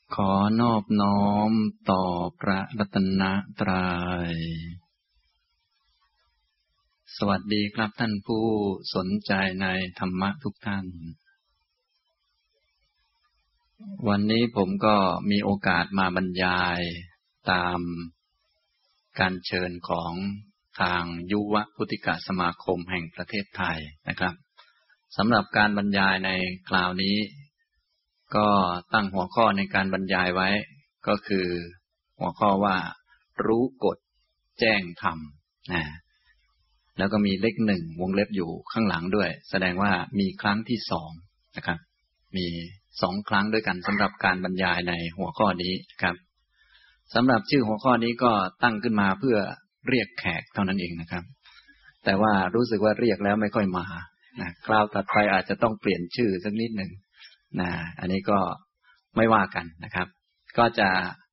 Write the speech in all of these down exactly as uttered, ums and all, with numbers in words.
ขอนอบน้อมต่อพระรัตนตรัยสวัสดีครับท่านผู้สนใจในธรรมะทุกท่านวันนี้ผมก็มีโอกาสมาบรรยายตามการเชิญของทางยุวพุทธิกสมาคมแห่งประเทศไทยนะครับสำหรับการบรรยายในคราวนี้ก็ตั้งหัวข้อในการบรรยายไว้ก็คือหัวข้อว่ารู้กฎแจ้งธรรมนะแล้วก็มีเลขหนึ่งวงเล็บอยู่ข้างหลังด้วยแสดงว่ามีครั้งที่สองนะครับมีสองครั้งด้วยกันสำหรับการบรรยายในหัวข้อนี้ครับสำหรับชื่อหัวข้อนี้ก็ตั้งขึ้นมาเพื่อเรียกแขกเท่านั้นเองนะครับแต่ว่ารู้สึกว่าเรียกแล้วไม่ค่อยมานะคราวถัดไปอาจจะต้องเปลี่ยนชื่อสักนิดหนึ่งนะอันนี้ก็ไม่ว่ากันนะครับก็จะ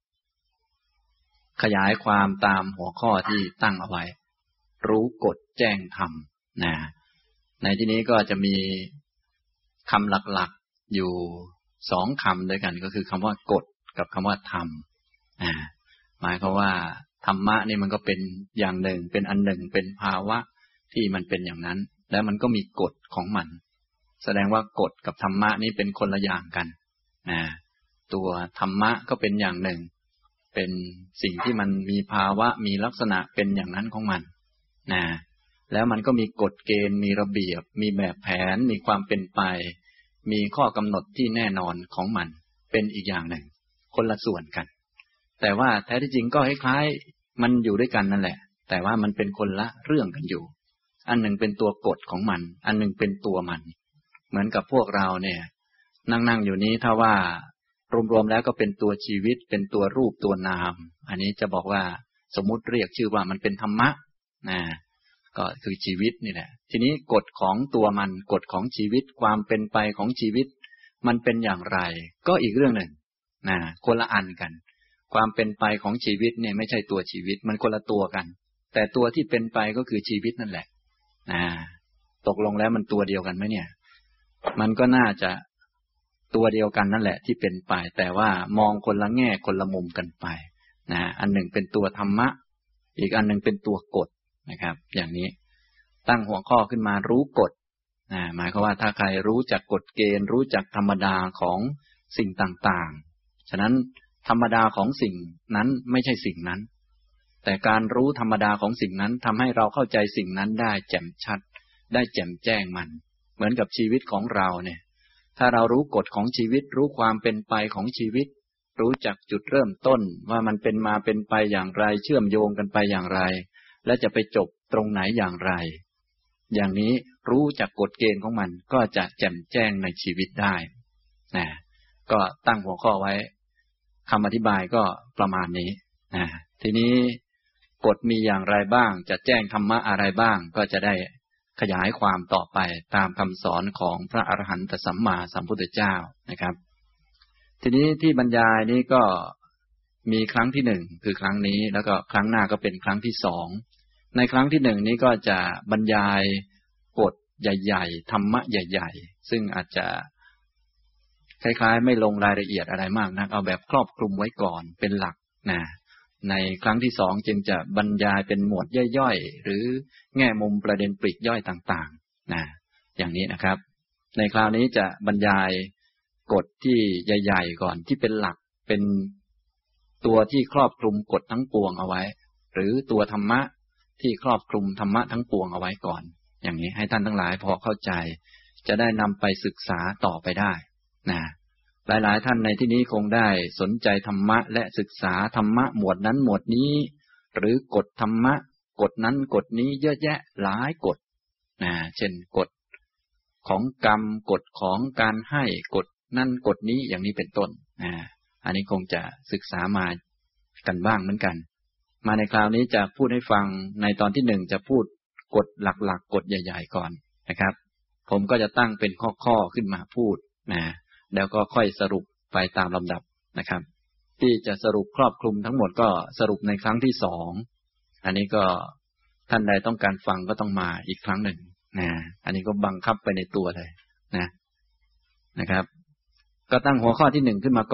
ขยายความตามหัวข้อที่ตั้งเอาไว้รู้กฎแจ้งธรรมนะในที่นี้ก็จะมีคำหลักๆอยู่สองคำด้วยกันก็คือคำว่ากฎกับคำว่าธรรมนะหมายความว่าธรรมะนี่มันก็เป็นอย่างหนึ่งเป็นอันหนึ่งเป็นภาวะที่มันเป็นอย่างนั้นแล้วมันก็มีกฎของมันแสดงว่ากฎกับธรรมะนี้เป็นคนละอย่างกันนะตัวธรรมะก็เป็นอย่างหนึ่งเป็นสิ่งที่มันมีภาวะมีลักษณะเป็นอย่างนั้นของมันนะแล้วมันก็มีกฎเกณฑ์มีระเบียบมีแบบแผนมีความเป็นไปมีข้อกำหนดที่แน่นอนของมันเป็นอีกอย่างหนึ่งคนละส่วนกันแต่ว่าแท้ที่จริงก็คล้ายๆมันอยู่ด้วยกันนั่นแหละแต่ว่ามันเป็นคนละเรื่องกันอยู่อันหนึ่งเป็นตัวกฎของมันอันหนึ่งเป็นตัวมันเหมือนกับพวกเราเนี่ยนั่งๆอยู่นี้ถ้าว่ารวมๆแล้วก็เป็นตัวชีวิตเป็นตัวรูปตัวนามอันนี้จะบอกว่าสมมุติเรียกชื่อว่ามันเป็นธรรมะนะก็คือชีวิตนี่แหละทีนี้กฎของตัวมันกฎของชีวิตความเป็นไปของชีวิตมันเป็นอย่างไรก็อีกเรื่องหนึ่งนะคนละอันกันความเป็นไปของชีวิตเนี่ยไม่ใช่ตัวชีวิตมันคนละตัวกันแต่ตัวที่เป็นไปก็คือชีวิตนั่นแหละนะตกลงแล้วมันตัวเดียวกันไหมเนี่ยมันก็น่าจะตัวเดียวกันนั่นแหละที่เป็นไปแต่ว่ามองคนละแง่คนละมุมกันไปนะอันหนึ่งเป็นตัวธรรมะอีกอันหนึ่งเป็นตัวกฎนะครับอย่างนี้ตั้งหัวข้อขึ้นมารู้กฎนะหมายความว่าถ้าใครรู้จักกฎเกณฑ์รู้จักธรรมดาของสิ่งต่างๆฉะนั้นธรรมดาของสิ่งนั้นไม่ใช่สิ่งนั้นแต่การรู้ธรรมดาของสิ่งนั้นทำให้เราเข้าใจสิ่งนั้นได้แจ่มชัดได้แจ่มแจ้งมันเหมือนกับชีวิตของเราเนี่ยถ้าเรารู้กฎของชีวิตรู้ความเป็นไปของชีวิตรู้จักจุดเริ่มต้นว่ามันเป็นมาเป็นไปอย่างไรเชื่อมโยงกันไปอย่างไรและจะไปจบตรงไหนอย่างไรอย่างนี้รู้จักกฎเกณฑ์ของมันก็จะแจ่มแจ้งในชีวิตได้นะก็ตั้งหัวข้อไว้คำอธิบายก็ประมาณนี้นะทีนี้กฎมีอย่างไรบ้างจะแจ้งธรรมะอะไรบ้างก็จะได้ขยายความต่อไปตามคำสอนของพระอรหันตสัมมาสัมพุทธเจ้านะครับทีนี้ที่บรรยายนี้ก็มีครั้งที่หนึ่งคือครั้งนี้แล้วก็ครั้งหน้าก็เป็นครั้งที่สองในครั้งที่หนึ่งนี้ก็จะบรรยายกฎใหญ่ๆธรรมะใหญ่ๆซึ่งอาจจะคล้ายๆไม่ลงรายละเอียดอะไรมากนักเอาแบบครอบคลุมไว้ก่อนเป็นหลักนะในครั้งที่สองจึงจะบรรยายเป็นหมวดย่อยๆหรือแง่มุมประเด็นปลีกย่อยต่างๆนะอย่างนี้นะครับในคราวนี้จะบรรยายกฎที่ใหญ่ๆก่อนที่เป็นหลักเป็นตัวที่ครอบคลุมกฎทั้งปวงเอาไว้หรือตัวธรรมะที่ครอบคลุมธรรมะทั้งปวงเอาไว้ก่อนอย่างนี้ให้ท่านทั้งหลายพอเข้าใจจะได้นำไปศึกษาต่อไปได้นะหลายๆท่านในที่นี้คงได้สนใจธรรมะและศึกษาธรรมะหมวดนั้นหมวดนี้หรือกฎธรรมะกฎนั้นกฎนี้เยอะแยะหลายกฎนะเช่นกฎของกรรมกฎของการให้กฎนั่นกฎนี้อย่างนี้เป็นต้นนะอันนี้คงจะศึกษามากันบ้างเหมือนกันมาในคราวนี้จะพูดให้ฟังในตอนที่หนึ่งจะพูดกฎหลักๆ ก, กฎใหญ่ๆก่อนนะครับผมก็จะตั้งเป็นข้อๆขึ้นมาพูดนะแล้วก็ค่อยสรุปไปตามลำดับนะครับที่จะสรุปครอบคลุมทั้งหมดก็สรุปในครั้งที่สองอันนี้ก็ท่านใดต้องการฟังก็ต้องมาอีกครั้งหนึ่งนะอันนี้ก็บังคับไปในตัวเลยนะนะครับก็ตั้งหัวข้อที่หนึ่งขึ้นมาก่อน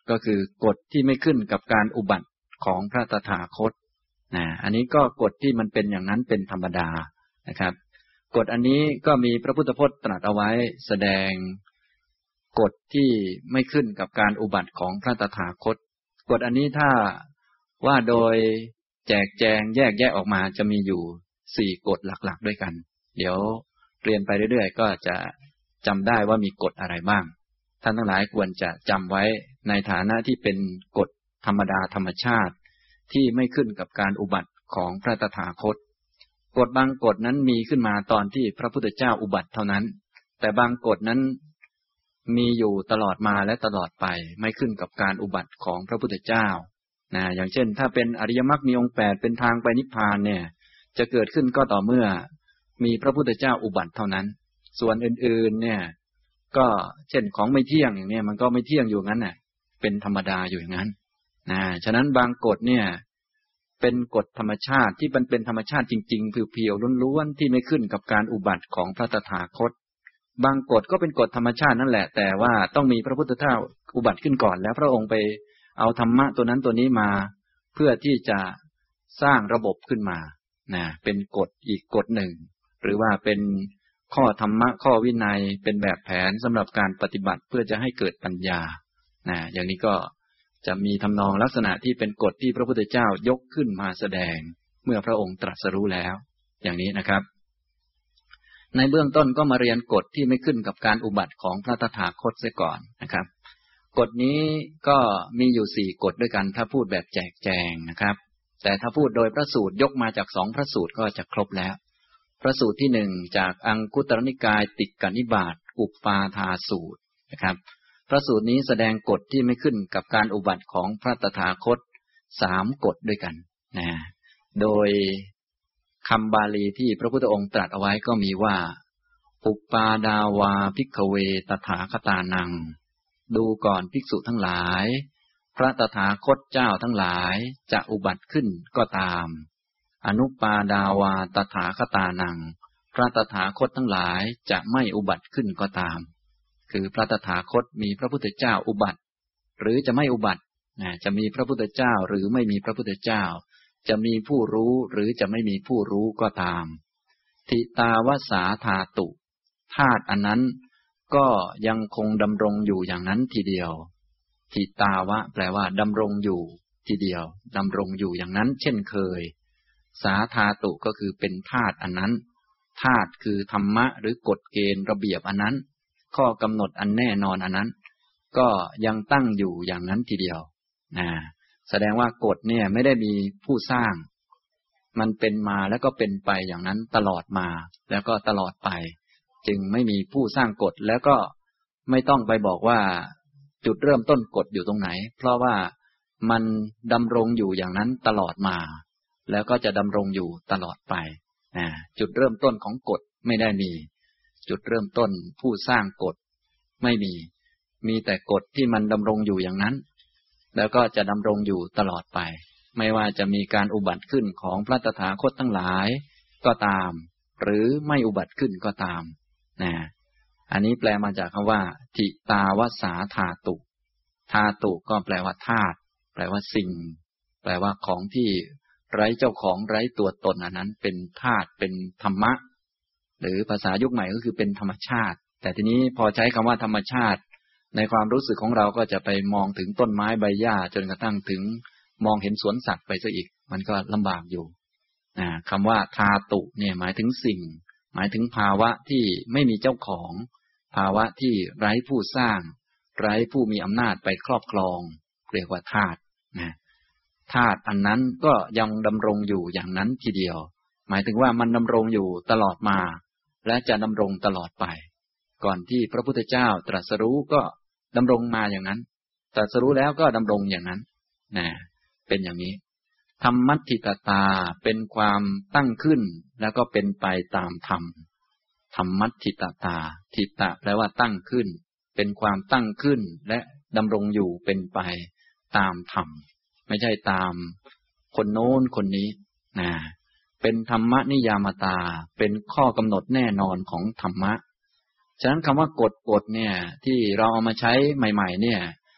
ก็คือกฎที่ไม่ขึ้นกับการอุบัติของพระตถาคตนะอันนี้ก็กฎที่มันเป็นอย่างนั้นเป็นธรรมดานะครับกฎอันนี้ก็มีพระพุทธพจน์ตรัสเอาไว้แสดงกฎที่ไม่ขึ้นกับการอุบัติของพระตถาคตกฎอันนี้ถ้าว่าโดยแจกแจงแยกแยะออกมาจะมีอยู่สี่กฎหลักๆด้วยกันเดี๋ยวเรียนไปเรื่อยๆก็จะจำได้ว่ามีกฎอะไรบ้างท่านทั้งหลายควรจะจำไว้ในฐานะที่เป็นกฎธรรมดาธรรมชาติที่ไม่ขึ้นกับการอุบัติของพระตถาคตกฎบางกฎนั้นมีขึ้นมาตอนที่พระพุทธเจ้าอุบัติเท่านั้นแต่บางกฎนั้นมีอยู่ตลอดมาและตลอดไปไม่ขึ้นกับการอุบัติของพระพุทธเจ้านะอย่างเช่นถ้าเป็นอริยมรรคมีองค์แปดเป็นทางไปนิพพานเนี่ยจะเกิดขึ้นก็ต่อเมื่อมีพระพุทธเจ้าอุบัติเท่านั้นส่วนอื่นๆเนี่ยก็เช่นของไม่เที่ยงอย่างนี้มันก็ไม่เที่ยงอยู่งั้นน่ะเป็นธรรมดาอยู่อย่างนั้นนะฉะนั้นบางกฎเนี่ยเป็นกฎธรรมชาติที่มันเป็นธรรมชาติจริงๆเพียวๆล้วนๆที่ไม่ขึ้นกับการอุบัติของพระตถาคตบางกฎก็เป็นกฎธรรมชาตินั่นแหละแต่ว่าต้องมีพระพุทธเจ้าอุบัติขึ้นก่อนแล้วพระองค์ไปเอาธรรมะตัวนั้นตัวนี้มาเพื่อที่จะสร้างระบบขึ้นมานะเป็นกฎอีกกฎหนึ่งหรือว่าเป็นข้อธรรมะข้อวินัยเป็นแบบแผนสำหรับการปฏิบัติเพื่อจะให้เกิดปัญญานะอย่างนี้ก็จะมีทำนองลักษณะที่เป็นกฎที่พระพุทธเจ้ายกขึ้นมาแสดงเมื่อพระองค์ตรัสรู้แล้วอย่างนี้นะครับในเบื้องต้นก็มาเรียนกฎที่ไม่ขึ้นกับการอุบัติของพระตถาคตเสียก่อนนะครับกฎนี้ก็มีอยู่สี่กฎด้วยกันถ้าพูดแบบแจกแจงนะครับแต่ถ้าพูดโดยพระสูตรยกมาจากสองพระสูตรก็จะครบแล้วพระสูตรที่หนึ่งจากอังคุตรนิกายติกนิบาตอุปปาทาสูตรนะครับพระสูตรนี้แสดงกฎที่ไม่ขึ้นกับการอุบัติของพระตถาคตสามกฎด้วยกันนะโดยคำบาลีที่พระพุทธองค์ตรัสเอาไว้ก็มีว่าอุปปาดาวาภิกขเวตถาคตานังดูก่อนภิกษุทั้งหลายพระตถาคตเจ้าทั้งหลายจะอุบัติขึ้นก็ตามอนุปาดาวาตถาคตานังพระตถาคตทั้งหลายจะไม่อุบัติขึ้นก็ตามคือพระตถาคตมีพระพุทธเจ้าอุบัติหรือจะไม่อุบัตินะจะมีพระพุทธเจ้าหรือไม่มีพระพุทธเจ้าจะมีผู้รู้หรือจะไม่มีผู้รู้ก็ตามทิตาวสาธาตุธาตุอันนั้นก็ยังคงดำรงอยู่อย่างนั้นทีเดียวทิตาวะแปลว่าดำรงอยู่ทีเดียวดำรงอยู่อย่างนั้นเช่นเคยสาธาตุก็คือเป็นธาตุอันนั้นธาตุคือธรรมะหรือกฎเกณฑ์ระเบียบอันนั้นข้อกำหนดอันแน่นอนอันนั้นก็ยังตั้งอยู่อย่างนั้นทีเดียวนะแสดงว่ากฎเนี่ยไม่ได้มีผู้สร้างมันเป็นมาแล้วก็เป็นไปอย่างนั้นตลอดมาแล้วก็ตลอดไปจึงไม่มีผู้สร้างกฎแล้วก็ไม่ต้องไปบอกว่าจุดเริ่มต้นกฎอยู่ตรงไหนเพราะว่ามันดำรงอยู่อย่างนั้นตลอดมาแล้วก็จะดำรงอยู่ตลอดไปนะจุดเริ่มต้นของกฎไม่ได้มีจุดเริ่มต้นผู้สร้างกฎไม่มีมีแต่กฎที่มันดำรงอยู่อย่างนั้นแล้วก็จะดำรงอยู่ตลอดไปไม่ว่าจะมีการอุบัติขึ้นของพระตถาคตทั้งหลายก็ตามหรือไม่อุบัติขึ้นก็ตามนะอันนี้แปลมาจากคำว่าทิตาวสาธาตุธาตุก็แปลว่าธาตุแปลว่าสิ่งแปลว่าของที่ไร้เจ้าของไร้ตัวตนอันนั้นเป็นธาตุเป็นธรรมะหรือภาษายุคใหม่ก็คือเป็นธรรมชาติแต่ทีนี้พอใช้คำว่าธรรมชาติในความรู้สึกของเราก็จะไปมองถึงต้นไม้ใบหญ้าจนกระทั่งถึงมองเห็นสวนสัตว์ไปซะอีกมันก็ลำบากอยู่คำว่าธาตุเนี่ยหมายถึงสิ่งหมายถึงภาวะที่ไม่มีเจ้าของภาวะที่ไร้ผู้สร้างไร้ผู้มีอำนาจไปครอบครองเรียกว่าธาตุนะธาตุอันนั้นก็ยังดำรงอยู่อย่างนั้นทีเดียวหมายถึงว่ามันดำรงอยู่ตลอดมาและจะดำรงตลอดไปก่อนที่พระพุทธเจ้าตรัสรู้ก็ดำรงมาอย่างนั้นตรัสรู้แล้วก็ดำรงอย่างนั้นนะเป็นอย่างนี้ธรรมัตถิตตาเป็นความตั้งขึ้นแล้วก็เป็นไปตามธรรมธรรมัตถิตตาทิตะแปลว่าตั้งขึ้นเป็นความตั้งขึ้นและดำรงอยู่เป็นไปตามธรรมไม่ใช่ตามคนโน้นคนนี้นะเป็นธรรมนิยามตาเป็นข้อกำหนดแน่นอนของธรรมะฉะนั้นคำว่ากฎกฎเนี่ยที่เราเอามาใช้ใหม่ๆเนี่ย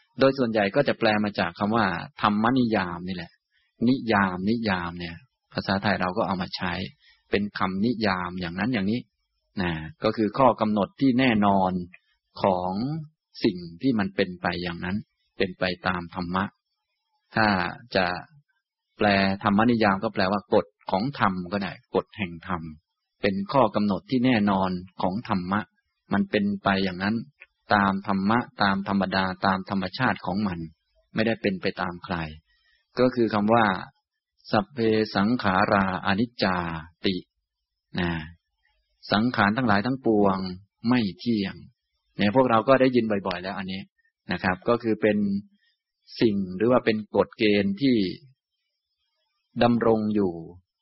โดยส่วนใหญ่ก็จะแปลมาจากคำว่าธรรมนิยามนี่แหละนิยามนิยามเนี่ยภาษาไทยเราก็เอามาใช้เป็นคำนิยามอย่างนั้นอย่างนี้นะก็คือข้อกำหนดที่แน่นอนของสิ่งที่มันเป็นไปอย่างนั้นเป็นไปตามธรรมะถ้าจะแปลธรรมนิยามก็แปลว่ากฎของธรรมก็ได้กฎแห่งธรรมเป็นข้อกำหนดที่แน่นอนของธรรมะมันเป็นไปอย่างนั้นตามธรรมะตามธรรมดาตามธรรมชาติของมันไม่ได้เป็นไปตามใครก็คือคำว่าสัพเพสังขาราอนิจจาตินะสังขารทั้งหลายทั้งปวงไม่เที่ยงเนี่ยพวกเราก็ได้ยินบ่อยๆแล้วอันนี้นะครับก็คือเป็นสิ่งหรือว่าเป็นกฎเกณฑ์ที่ดำรงอยู่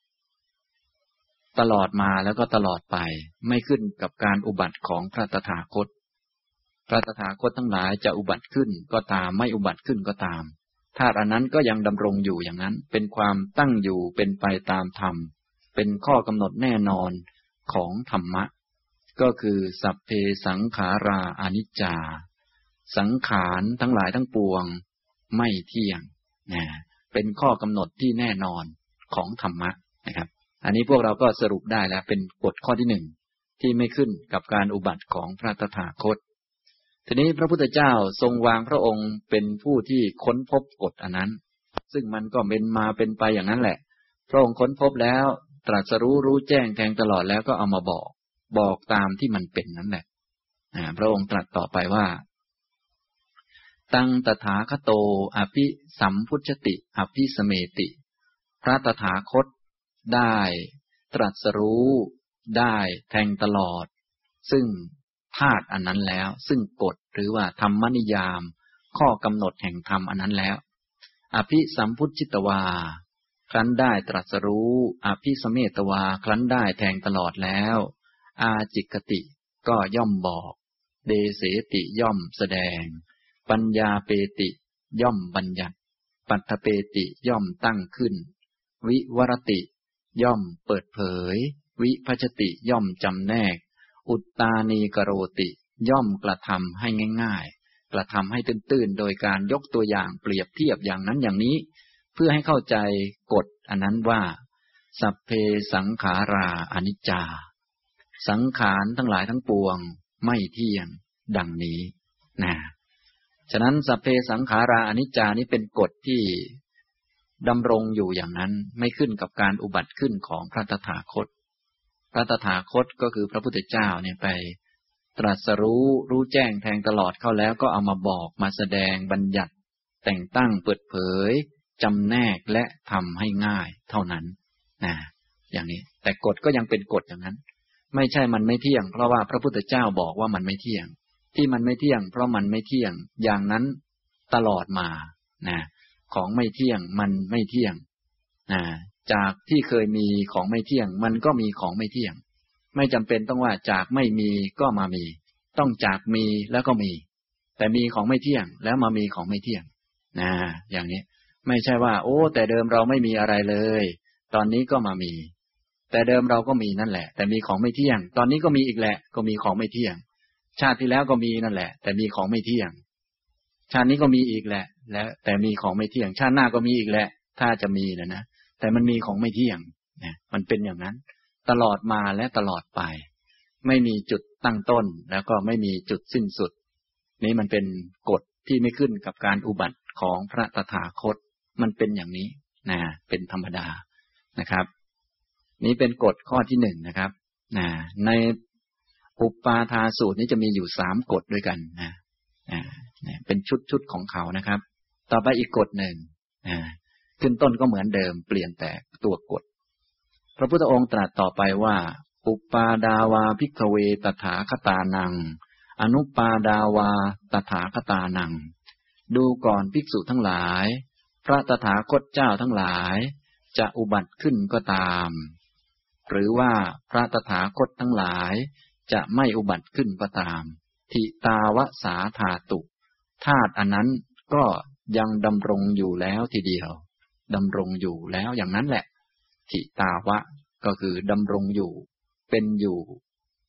ตลอดมาแล้วก็ตลอดไปไม่ขึ้นกับการอุบัติของพระตถาคตพระตถาคตทั้งหลายจะอุบัติขึ้นก็ตามไม่อุบัติขึ้นก็ตามธาตุอันนั้นก็ยังดำรงอยู่อย่างนั้นเป็นความตั้งอยู่เป็นไปตามธรรมเป็นข้อกำหนดแน่นอนของธรรมะก็คือสัพเพสังขาราอนิจจาสังขารทั้งหลายทั้งปวงไม่เที่ยงนะเป็นข้อกำหนดที่แน่นอนของธรรมะนะครับอันนี้พวกเราก็สรุปได้แล้วเป็นกฎข้อที่หนึ่งที่ไม่ขึ้นกับการอุบัติของพระตถาคตทีนี้พระพุทธเจ้าทรงวางพระองค์เป็นผู้ที่ค้นพบกฎอันนั้นซึ่งมันก็เป็นมาเป็นไปอย่างนั้นแหละพระองค์ค้นพบแล้วตรัสรู้รู้แจ้งแทงตลอดแล้วก็เอามาบอกบอกตามที่มันเป็นนั่นแหละพระองค์ตรัสต่อไปว่าตังตถาคโตอภิสัมพุชติอภิสเมติพระตถาคตได้ตรัสรู้ได้แทงตลอดซึ่งธาตุอันนั้นแล้วซึ่งกฎหรือว่าธรรมนิยามข้อกำหนดแห่งธรรมอันนั้นแล้วอภิสัมพุชชิตวาครั้นได้ตรัสรู้อภิสเมตวาครั้นได้แทงตลอดแล้วอาจิกติก็ย่อมบอกเดเสติย่อมแสดงปัญญาเปติย่อมบัญญัติปัฏฐเปติย่อมตั้งขึ้นวิวรติย่อมเปิดเผยวิภัชติย่อมจำแนกอุตตานีกโรติย่อมกระทำให้ง่ายๆกระทำให้ตื้นๆโดยการยกตัวอย่างเปรียบเทียบอย่างนั้นอย่างนี้เพื่อให้เข้าใจกฎอันนั้นว่าสัพเพสังขาราอนิจจาสังขารทั้งหลายทั้งปวงไม่เที่ยงดังนี้นะฉะนั้นสัพเพสังขาราอนิจจานี้เป็นกฎที่ดำรงอยู่อย่างนั้นไม่ขึ้นกับการอุบัติขึ้นของพระตถาคตพระตถาคตก็คือพระพุทธเจ้าเนี่ยไปตรัสรู้รู้แจ้งแทงตลอดเข้าแล้วก็เอามาบอกมาแสดงบัญญัติแต่งตั้งเปิดเผยจำแนกและทำให้ง่ายเท่านั้นนะอย่างนี้แต่กฎก็ยังเป็นกฎอย่างนั้นไม่ใช่มันไม่เที่ยงเพราะว่าพระพุทธเจ้าบอกว่ามันไม่เที่ยงที่มันไม่เที่ยงเพราะมันไม่เที่ยงอย่างนั้นตลอดมานะของไม่เที่ยงมันไม่เที่ยงนะจากที่เคยมีของไม่เที่ยงมันก็มีของไม่เที่ยงไม่จำเป็นต้องว่าจากไม่มีก็มามีต้องจากมีแล้วก็มีแต่มีของไม่เที่ยงแล้วมามีของไม่เที่ยงนะอย่างนี้ไม่ใช่ว่าโอ้แต่เดิมเราไม่มีอะไรเลยตอนนี้ก็มามีแต่เดิมเราก็มีนั่นแหละแต่มีของไม่เที่ยงตอนนี้ก็มีอีกแหละก็มีของไม่เที่ยงชาติที่แล้วก็มีนั่นแหละแต่มีของไม่เที่ยงชาตินี้ก็มีอีกแหละแล้วแต่มีของไม่เที่ยงชาติหน้าก็มีอีกแหละถ้าจะมีนะนะแต่มันมีของไม่เที่ยงนะมันเป็นอย่างนั้นตลอดมาและตลอดไปไม่มีจุดตั้งต้นแล้วก็ไม่มีจุดสิ้นสุดนี้มันเป็นกฎที่ไม่ขึ้นกับการอุบัติของพระตถาคตมันเป็นอย่างนี้นะเป็นธรรมดานะครับนี้เป็นกฎข้อที่หนึ่งนะครับนะในอุปปาทาสูตรนี้จะมีอยู่สามกฎด้วยกันนะนะเป็นชุดๆของเขานะครับต่อไปอีกกฎหนึ่งนะขึ้นต้นก็เหมือนเดิมเปลี่ยนแต่ตัวกฎพระพุทธองค์ตรัสต่อไปว่าอุปปาดาวาภิกขเวตถาคตานังอนุปปาดาวาตถาคตานังดูก่อนภิกษุทั้งหลายพระตถาคตเจ้าทั้งหลายจะอุบัติขึ้นก็ตามหรือว่าพระตถาคตทั้งหลายจะไม่อุบัติขึ้นก็ตามทิตาวสาธาตุธาตุอันนั้นก็ยังดำรงอยู่แล้วทีเดียวดำรงอยู่แล้วอย่างนั้นแหละทิตาวะก็คือดำรงอยู่เป็นอยู่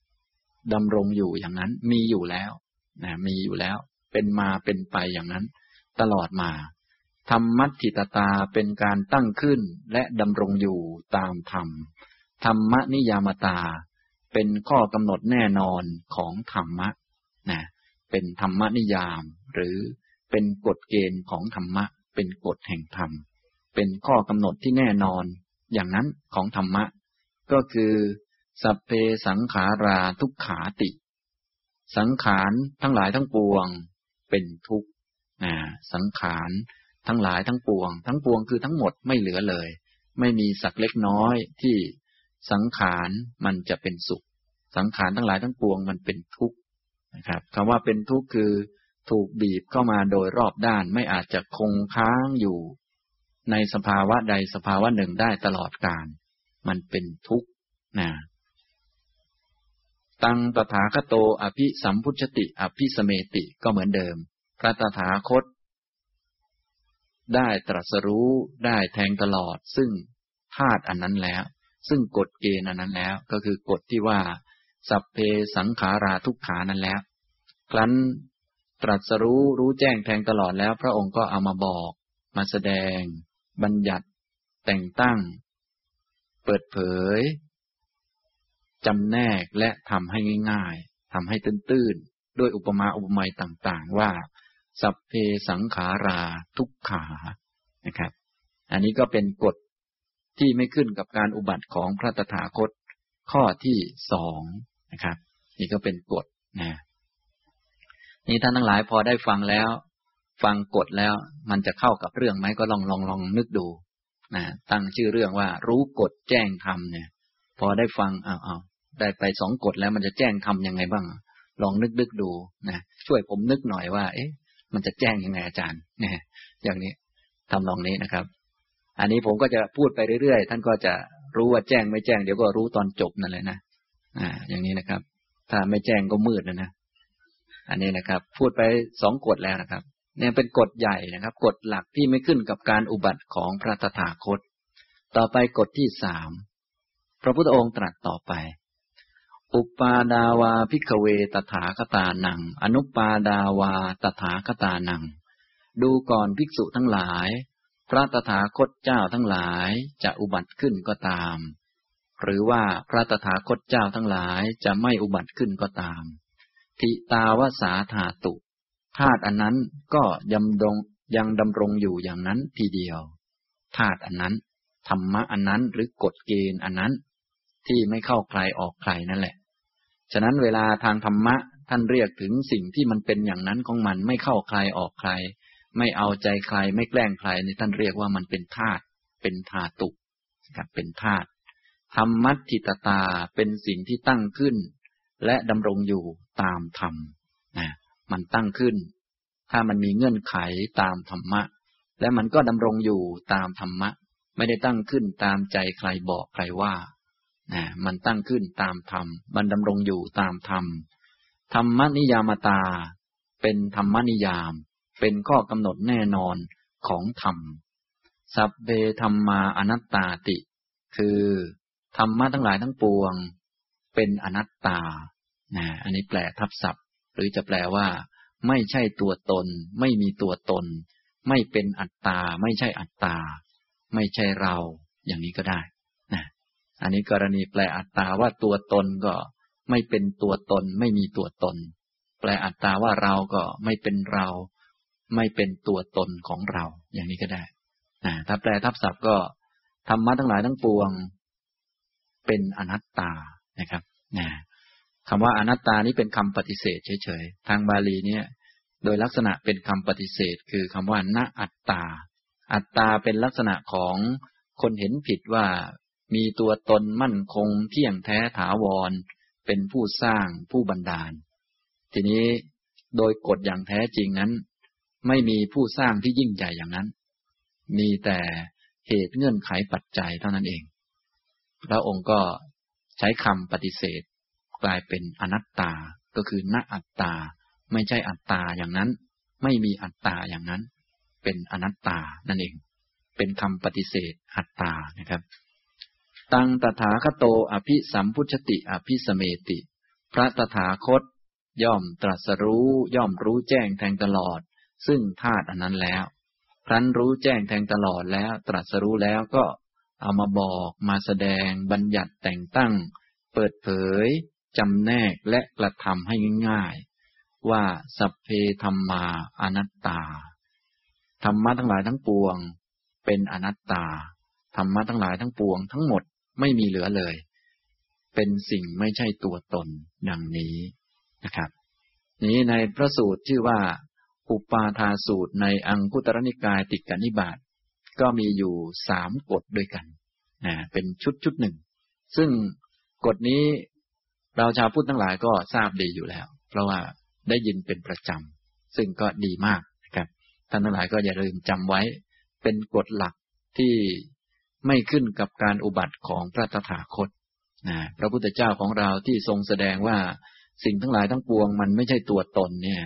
ดำรงอยู่อย่างนั้นมีอยู่แล้วนะมีอยู่แล้วเป็นมาเป็นไปอย่างนั้นตลอดมาธรรมัตถิตตาเป็นการตั้งขึ้นและดำรงอยู่ตามธรรมธรรมนิยามตาเป็นข้อกำหนดแน่นอนของธรรมะนะเป็นธรรมนิยามหรือเป็นกฎเกณฑ์ของธรรมะเป็นกฎแห่งธรรมเป็นข้อกำหนดที่แน่นอนอย่างนั้นของธรรมะก็คือสัพเพสังขาราทุกขาติสังขารทั้งหลายทั้งปวงเป็นทุกข์นะสังขารทั้งหลายทั้งปวงทั้งปวงคือทั้งหมดไม่เหลือเลยไม่มีสักเล็กน้อยที่สังขารมันจะเป็นสุขสังขารทั้งหลายทั้งปวงมันเป็นทุกข์นะครับคำว่าเป็นทุกข์คือถูกบีบเข้ามาโดยรอบด้านไม่อาจจะคงค้างอยู่ในสภาวะใดสภาวะหนึ่งได้ตลอดกาลมันเป็นทุกข์นะตังตถาคโตอภิสัมพุชติอภิสเมติก็เหมือนเดิมพระตถาคตได้ตรัสรู้ได้แทงตลอดซึ่งธาตุอันนั้นแล้วซึ่งกฎเกณฑ์อันนั้นแล้วก็คือกฎที่ว่าสัพเพสังขาราทุกขานั้นแล้วครั้นตรัสรู้รู้แจ้งแทงตลอดแล้วพระองค์ก็เอามาบอกมาแสดงบัญญัติแต่งตั้งเปิดเผยจำแนกและทำให้ง่ายๆทำให้ตื้นๆด้วยอุปมาอุปไมยต่างๆว่าสัพเพสังขาราทุกขานะครับอันนี้ก็เป็นกฎที่ไม่ขึ้นกับการอุบัติของพระตถาคตข้อที่สองนะครับนี่ก็เป็นกฎนะนี่ท่านทั้งหลายพอได้ฟังแล้วฟังกฎแล้วมันจะเข้ากับเรื่องไหมก็ลองลองลองนึกดูนะตั้งชื่อเรื่องว่ารู้กฎแจ้งธรรมเนี่ยพอได้ฟังอ้าวๆได้ไปสองกฎแล้วมันจะแจ้งธรรมยังไงบ้างลองนึกนึกดูนะช่วยผมนึกหน่อยว่าเอ๊ะมันจะแจ้งยังไงอาจารย์เนี่ยอย่างนี้ทำลองนี้นะครับอันนี้ผมก็จะพูดไปเรื่อยๆท่านก็จะรู้ว่าแจ้งไม่แจ้งเดี๋ยวก็รู้ตอนจบนั่นแหละนะอ่าอย่างนี้นะครับถ้าไม่แจ้งก็มืดนะนะอันนี้นะครับพูดไปสองกฎแล้วนะครับเนี่ยเป็นกฎใหญ่นะครับกฎหลักที่ไม่ขึ้นกับการอุบัติของพระตถาคตต่อไปกฎที่สามพระพุทธองค์ตรัสต่อไปอุปาดาวาภิกขเวตถาคตานังอนุปาดาวาตถาคตานังดูก่อนภิกษุทั้งหลายพระตถาคตเจ้าทั้งหลายจะอุบัติขึ้นก็ตามหรือว่าพระตถาคตเจ้าทั้งหลายจะไม่อุบัติขึ้นก็ตามทิตาวสาธาตุธาตุอันนั้นก็ยังดงยังดำรงอยู่อย่างนั้นทีเดียวธาตุอันนั้นธรรมะอันนั้นหรือกฎเกณฑ์อันนั้นที่ไม่เข้าใครออกใครนั่นแหละฉะนั้นเวลาทางธรรมะท่านเรียกถึงสิ่งที่มันเป็นอย่างนั้นของมันไม่เข้าใครออกใครไม่เอาใจใครไม่แกล้งใครในท่านเรียกว่ามันเป็นธาตุเป็นธาตุนะครับเป็นธาตุธรรมัตถิตตาเป็นสิ่งที่ตั้งขึ้นและดำรงอยู่ตามธรรมนะมันตั้งขึ้นถ้ามันมีเงื่อนไขตามธรรมะและมันก็ดำรงอยู่ตามธรรมะไม่ได้ตั้งขึ้นตามใจใครบอกใครว่านะมันตั้งขึ้นตามธรรมมันดำรงอยู่ตามธรรมธรรมนิยามตาเป็นธรรมนิยามเป็นข้อกำหนดแน่นอนของธรรมสัพเพธัมมาอนัตตาติคือธรรมะทั้งหลายทั้งปวงเป็นอนัตตานะอันนี้แปลทับศัพท์หรือจะแปลว่าไม่ใช่ตัวตนไม่มีตัวตนไม่เป็นอัตตาไม่ใช่อัตตาไม่ใช่เราอย่างนี้ก็ได้นะอันนี้กรณีแปลอัตตาว่าตัวตนก็ไม่เป็นตัวตนไม่มีตัวตนแปลอัตตาว่าเราก็ไม่เป็นเราไม่เป็นตัวตนของเราอย่างนี้ก็ได้นะถ้าแปลทับศัพท์ก็ธรรมะทั้งหลายทั้งปวงเป็นอนัตตานะครับนะคำว่าอนัตตานี้เป็นคำปฏิเสธเฉยๆทางบาลีเนี่ยโดยลักษณะเป็นคำปฏิเสธคือคำว่าณอัตตาอัตตาเป็นลักษณะของคนเห็นผิดว่ามีตัวตนมั่นคงเที่ยงแท้ถาวรเป็นผู้สร้างผู้บันดาลทีนี้โดยกฎอย่างแท้จริงนั้นไม่มีผู้สร้างที่ยิ่งใหญ่อย่างนั้นมีแต่เหตุเงื่อนไขปัจจัยเท่านั้นเองพระองค์ก็ใช้คำปฏิเสธกลายเป็นอนัตตาก็คือณอัตตาไม่ใช่อัตตาอย่างนั้นไม่มีอัตตาอย่างนั้นเป็นอนัตตานั่นเองเป็นคำปฏิเสธอัตตานะครับตังตถาคโตอภิสัมพุชติอภิสเมติพระตถาคตย่อมตรัสรู้ย่อมรู้แจ้งแทงตลอดซึ่งธาตุอันนั้นแล้วครั้นรู้แจ้งแทงตลอดแล้วตรัสรู้แล้วก็เอามาบอกมาแสดงบัญญัติแต่งตั้งเปิดเผยจำแนกและกระทำให้ง่ายๆว่าสัพเพธัมมาอนัตตาธรรมะทั้งหลายทั้งปวงเป็นอนัตตาธรรมะทั้งหลายทั้งปวงทั้งหมดไม่มีเหลือเลยเป็นสิ่งไม่ใช่ตัวตนดังนี้นะครับนี้ในพระสูตรชื่อว่าอุปาทาสูตรในอังคุตรนิกายติกนิบาตก็มีอยู่สามกฎด้วยกันนะเป็นชุดชุดหนึ่งซึ่งกฎนี้เราชาวพุทธทั้งหลายก็ทราบดีอยู่แล้วเพราะว่าได้ยินเป็นประจำซึ่งก็ดีมากนะครับท่านทั้งหลายก็อย่าลืมจำไว้เป็นกฎหลักที่ไม่ขึ้นกับการอุบัติของพระตถาคตนะพระพุทธเจ้าของเราที่ทรงแสดงว่าสิ่งทั้งหลายทั้งปวงมันไม่ใช่ตัวตนเนี่ย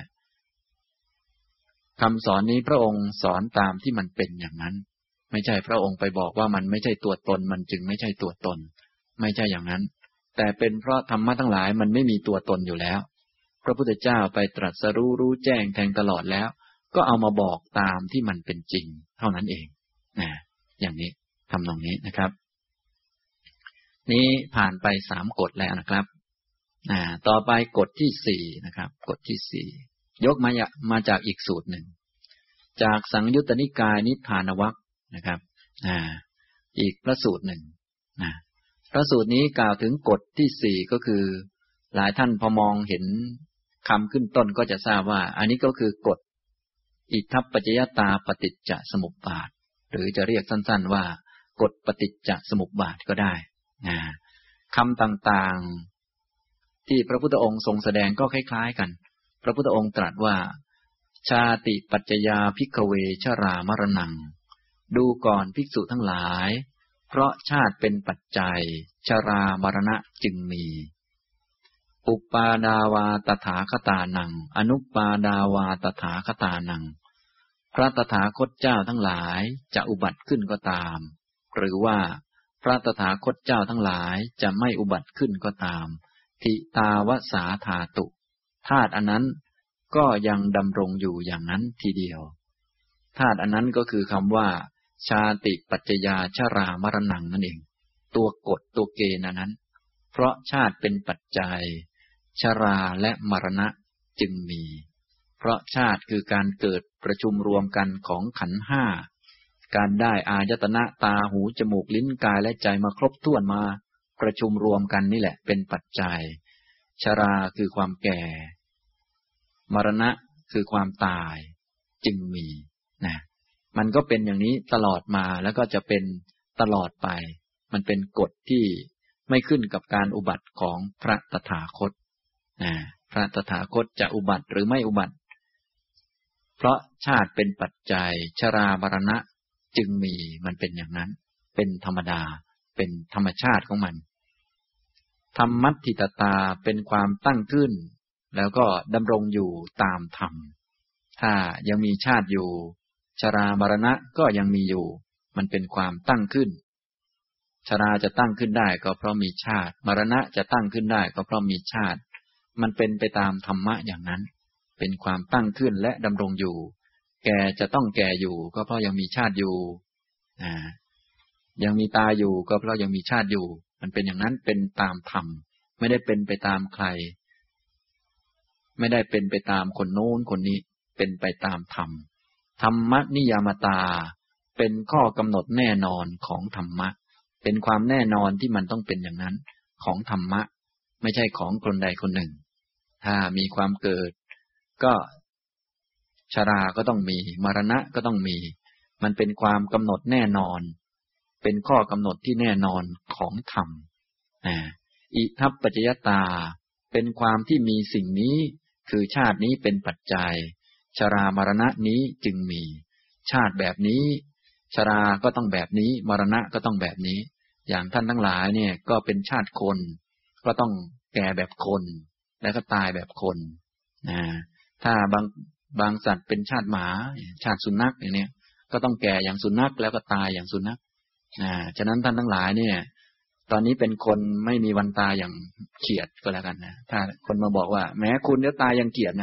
คำสอนนี้พระองค์สอนตามที่มันเป็นอย่างนั้นไม่ใช่พระองค์ไปบอกว่ามันไม่ใช่ตัวตนมันจึงไม่ใช่ตัวตนไม่ใช่อย่างนั้นแต่เป็นเพราะธรรมะทั้งหลายมันไม่มีตัวตนอยู่แล้วพระพุทธเจ้าไปตรัสรู้รู้แจ้งแทงตลอดแล้วก็เอามาบอกตามที่มันเป็นจริงเท่านั้นเองนะอย่างนี้ทำตรงนี้นะครับนี้ผ่านไปสามกฎแล้วนะครับอ่าต่อไปกฎที่สี่นะครับกฎที่สี่ยกมามาจากอีกสูตรหนึ่งจากสังยุตตนิกายนิพพานวรรคนะครับอ่าอีกพระสูตรหนึ่งนะพระสูตรนี้กล่าวถึงกฎที่สี่ก็คือหลายท่านพอมองเห็นคำขึ้นต้นก็จะทราบว่าอันนี้ก็คือกฎอิทัปปัจจยตาปฏิจจสมุปบาทหรือจะเรียกสั้นๆว่ากฎปฏิจจสมุปบาทก็ได้นะคำต่างๆที่พระพุทธองค์ทรงแสดงก็คล้ายๆกันพระพุทธองค์ตรัสว่าชาติปัจจยาภิกขเวชรามรณังดูก่อนภิกษุทั้งหลายเพราะชาติเป็นปัจจัยชรามรณะจึงมีอุปาดาวาตถาคตานังอนุปาดาวาตถาคตานังพระตถาคตเจ้าทั้งหลายจะอุบัติขึ้นก็ตามหรือว่าพระตถาคตเจ้าทั้งหลายจะไม่อุบัติขึ้นก็ตามทิตาวสาธาตุธาตุอันนั้นก็ยังดำรงอยู่อย่างนั้นทีเดียวธาตุอันนั้นก็คือคำว่าชาติปัจจยาชรามรณังนั่นเองตัวกฎตัวเกณฑ์นั้นเพราะชาติเป็นปัจจัยชราและมรณะจึงมีเพราะชาติคือการเกิดประชุมรวมกันของขันธ์ห้าการได้อายตนะตาหูจมูกลิ้นกายและใจมาครบถ้วนมาประชุมรวมกันนี่แหละเป็นปัจจัยชราคือความแก่มรณะคือความตายจึงมีนะมันก็เป็นอย่างนี้ตลอดมาแล้วก็จะเป็นตลอดไปมันเป็นกฎที่ไม่ขึ้นกับการอุบัติของพระตถาคตนะพระตถาคตจะอุบัติหรือไม่อุบัติเพราะชาติเป็นปัจจัยชรามรณะจึงมีมันเป็นอย่างนั้นเป็นธรรมดาเป็นธรรมชาติของมันธรรมัตถิตตาเป็นความตั้งขึ้นแล้วก็ดำรงอยู่ตามธรรมถ้ายังมีชาติอยู่ชรามรณะก็ยังมีอยู่มันเป็นความตั้งขึ้นชราจะตั้งขึ้นได้ก็เพราะมีชาติมรณะจะตั้งขึ้นได้ก็เพราะมีชาติมันเป็นไปตามธรรมะอย่างนั้นเป็นความตั้งขึ้นและดำรงอยู่แก่จะต้องแก่อยู่ก็เพราะยังมีชาติอยู่อ่ายังมีตายอยู่ก็เพราะยังมีชาติอยู่มันเป็นอย่างนั้นเป็นตามธรรมไม่ได้เป็นไปตามใครไม่ได้เป็นไปตามคนโน้นคนนี้เป็นไปตามธรรมธรรมนิยามตาเป็นข้อกำหนดแน่นอนของธรรมะเป็นความแน่นอนที่มันต้องเป็นอย่างนั้นของธรรมะไม่ใช่ของคนใดคนหนึ่งถ้ามีความเกิดก็ชราก็ต้องมีมรณะก็ต้องมีมันเป็นความกำหนดแน่นอนเป็นข้อกำหนดที่แน่นอนของธรรมนะอิทัปปัจจยตาเป็นความที่มีสิ่งนี้คือชาตินี้เป็นปัจจัยชรามรณะนี้จึงมีชาติแบบนี้ชราก็ต้องแบบนี้มรณะก็ต้องแบบนี้อย่างท่านทั้งหลายเนี่ยก็เป็นชาติคนก็ต้องแก่แบบคนแล้วก็ตายแบบคนนะถ้าบางบางสัตว์เป็นชาติหมาชาติสุนัขอย่างนี้ก็ต้องแก่อย่างสุนัขแล้วก็ตายอย่างสุนัขอ่าฉะนั้นท่านทั้งหลายเนี่ยตอนนี้เป็นคนไม่มีวันตายอย่างเขียดก็แล้วกันนะถ้าคนมาบอกว่าแม้คุณเดี๋ยวตายอย่างเขียดนะ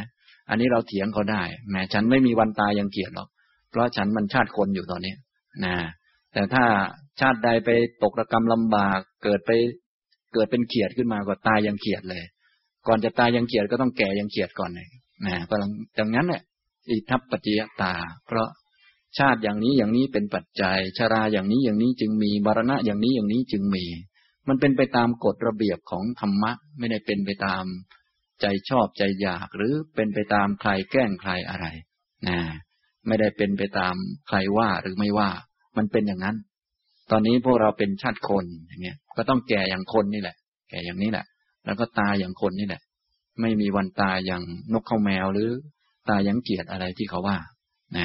อันนี้เราเถียงเขาได้แม้ฉันไม่มีวันตายยังเกลียดหรอกเพราะฉันมันชาติคนอยู่ตอนนี้นะแต่ถ้าชาติใดไปตกระกรรมลำบากเกิดไปเกิดเป็นเขียดขึ้นมาก็ตายยังเขียดเลยก่อนจะตายยังเขียดก็ต้องแก่ยังเขียดก่อนเลยนะก็ดังนั้นแหละอิทัปปัจจยตาเพราะชาติอย่างนี้อย่างนี้เป็นปัจจัยชราอย่างนี้อย่างนี้จึงมีมรณะอย่างนี้อย่างนี้จึงมีมันเป็นไปตามกฎระเบียบของธรรมะไม่ได้เป็นไปตามใจชอบใจอยากหรือเป็นไปตามใครแกล้งใครอะไรนะไม่ได้เป็นไปตามใครว่าหรือไม่ว่ามันเป็นอย่างนั้นตอนนี้พวกเราเป็นชาติคนอย่างเงี้ยก็ต้องแก่อย่างคนนี่แหละแก่อย่างนี้แหละแล้วก็ตายอย่างคนนี่แหละไม่มีวันตายอย่างนกเข้าแมวหรือตายอย่างเกียรติอะไรที่เขาว่านะ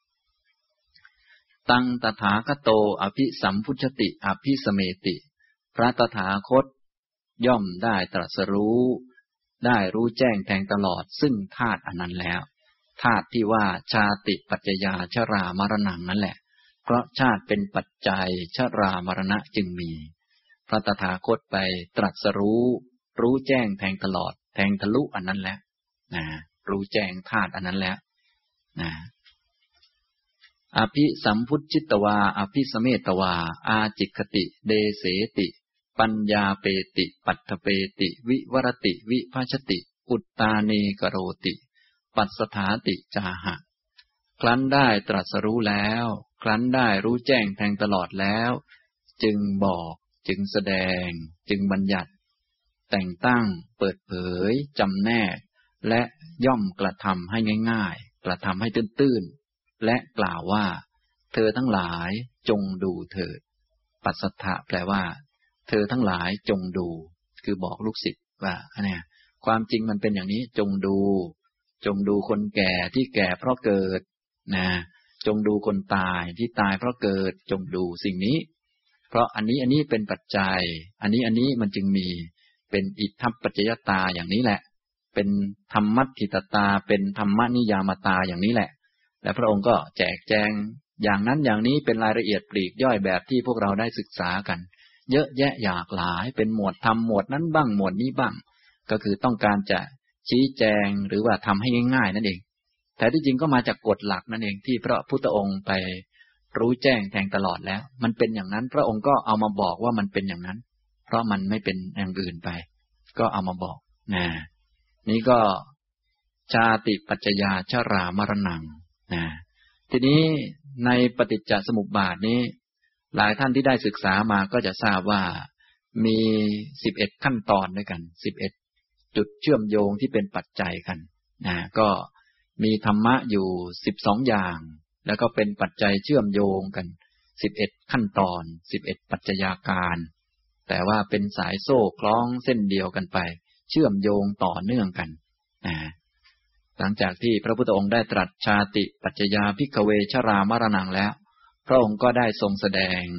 ตังตถาคโตอภิสัมพุชติอภิสเมติพระตถาคตย่อมได้ตรัสรู้ได้รู้แจ้งแทงตลอดซึ่งธาตุอันนั้นแล้วธาตุที่ว่าชาติปัจจยาชรามรณะนั่นแหละเพราะชาติเป็นปัจจัยชรามรณะจึงมีพระตถาคตไปตรัสรู้รู้แจ้งแทงตลอดแทงทะลุอันนั้นแล้วนะรู้แจ้งธาตุอันนั้นแล้วนะอภิสัมพุทธิตวาอภิสเมตวาอาจิคติเดเสติปัญญาเปติปัตถเปติวิวรติวิภาชติอุตตาเนกโรติปัสสถาติจาหะครั้นได้ตรัสรู้แล้วครั้นได้รู้แจ้งแทงตลอดแล้วจึงบอกจึงแสดงจึงบัญญัติแต่งตั้งเปิดเผยจำแนกและย่อมกระทำให้ง่ายๆกระทำให้ตื้นๆและกล่าวว่าเธอทั้งหลายจงดูเถิดปัสสัทธะแปลว่าเธอทั้งหลายจงดูคือบอกลูกศิษย์ว่าเนี่ยความจริงมันเป็นอย่างนี้จงดูจงดูคนแก่ที่แก่เพราะเกิดนะจงดูคนตายที่ตายเพราะเกิดจงดูสิ่งนี้เพราะอันนี้อันนี้เป็นปัจจัยอันนี้อันนี้มันจึงมีเป็นอิทธัปปัจจยตาอย่างนี้แหละเป็นธรรมัตถิตตาเป็นธรรมนิยามตาอย่างนี้แหละและพระองค์ก็แจกแจงอย่างนั้นอย่างนี้เป็นรายละเอียดปลีกย่อยแบบที่พวกเราได้ศึกษากันเยอะแยะหลากหลายเป็นหมวดธรรมหมวดนั้นบ้างหมวดนี้บ้างก็คือต้องการจะชี้แจงหรือว่าทำให้ง่ายๆนั่นเองแต่ที่จริงก็มาจากกฎหลักนั่นเองที่พระพุทธองค์ไปรู้แจ้งแทงตลอดแล้วมันเป็นอย่างนั้นพระองค์ก็เอามาบอกว่ามันเป็นอย่างนั้นเพราะมันไม่เป็นอย่างอื่นไปก็เอามาบอกนะนี่ก็ชาติปัจจยาชรามรณังนะทีนี้ในปฏิจจสมุปบาทนี้หลายท่านที่ได้ศึกษามาก็จะทราบว่ามีสิบเอ็ดขั้นตอนด้วยกันสิบเอ็ดจุดเชื่อมโยงที่เป็นปัจจัยกันนะก็มีธรรมะอยู่สิบสองอย่างแล้วก็เป็นปัจจัยเชื่อมโยงกันสิบเอ็ดขั้นตอนสิบเอ็ดปัจจัยาการแต่ว่าเป็นสายโซ่คล้องเส้นเดียวกันไปเชื่อมโยงต่อเนื่องกันนะหลังจากที่พระพุทธองค์ได้ตรัสชาติปัจจยาภิกขเวชรามรณังแล้วพระองค์ก็ได้ทรงแสดง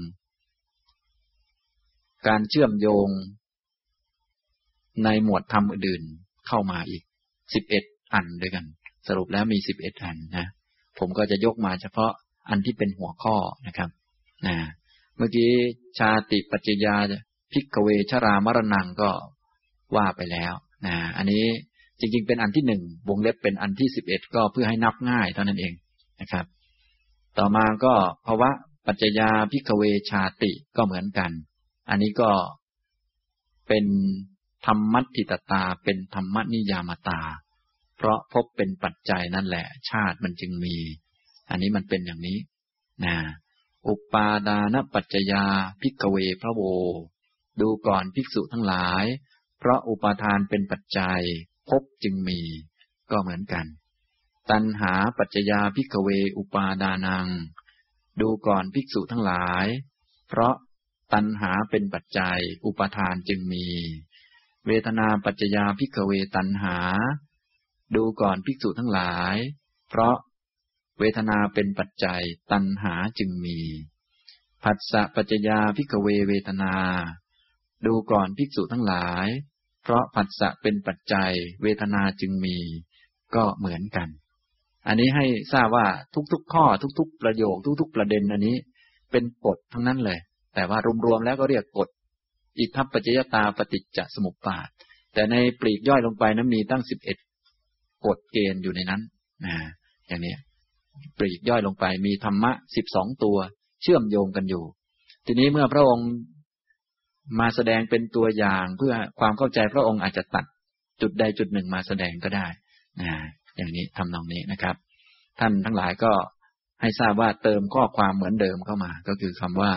การเชื่อมโยงในหมวดธรรมอื่นเข้ามาอีกสิบเอ็ดอันด้วยกันสรุปแล้วมีสิบเอ็ดอันนะผมก็จะยกมาเฉพาะอันที่เป็นหัวข้อนะครับนะเมื่อกี้ชาติปัจจยาภิกขเวชรามรณังก็ว่าไปแล้วนะอันนี้จริงๆเป็นอันที่หนึ่งวงเล็บเป็นอันที่สิบเอ็ดก็เพื่อให้นับง่ายเท่านั้นเองนะครับต่อมาก็ภวะปัจจยาภิกขเวชาติก็เหมือนกันอันนี้ก็เป็นธรรมัตถิตตาเป็นธรรมนิยามตาเพราะพบเป็นปัจจัยนั่นแหละชาติมันจึงมีอันนี้มันเป็นอย่างนี้นะอุปาดานปัจจยาภิกขเวพระโวดูก่อนภิกษุทั้งหลายเพราะอุปาทานเป็นปัจจัยพบจึงมีก็เหมือนกันตัณหาปัจจยาภิกขเวอุปาดานังดูก่อนภิกษุทั้งหลายเพราะตัณหาเป็นปัจจัยอุปาทานจึงมีเวทนาปัจจยาภิกขเวตัณหาดูก่อนภิกษุทั้งหลายเพราะเวทนาเป็นปัจจัยตัณหาจึงมีผัสสะปัจจยาภิกขเวเวทนาดูก่อนภิกษุทั้งหลายเพราะผัสสะเป็นปัจจัยเวทนาจึงมีก็เหมือนกันอันนี้ให้ทราบว่าทุกๆข้อทุกๆประโยคทุกๆประเด็นอันนี้เป็นกฎทั้งนั้นเลยแต่ว่ารวมๆแล้วก็เรียกกฎอิทธัปปัจจยตาปฏิจจสมุปบาทแต่ในปลีกย่อยลงไปนั้นมีตั้งสิบเอ็ดกฎเกณฑ์อยู่ในนั้นนะอย่างนี้ปลีกย่อยลงไปมีธรรมะสิบสองตัวเชื่อมโยงกันอยู่ทีนี้เมื่อพระองค์มาแสดงเป็นตัวอย่างเพื่อความเข้าใจพระองค์อาจจะตัดจุดใดจุดหนึ่งมาแสดงก็ได้นะอย่างนี้ทำนองนี้นะครับท่านทั้งหลายก็ให้ทราบว่าเติมข้อความเหมือนเดิมเข้ามาก็คือคำว่า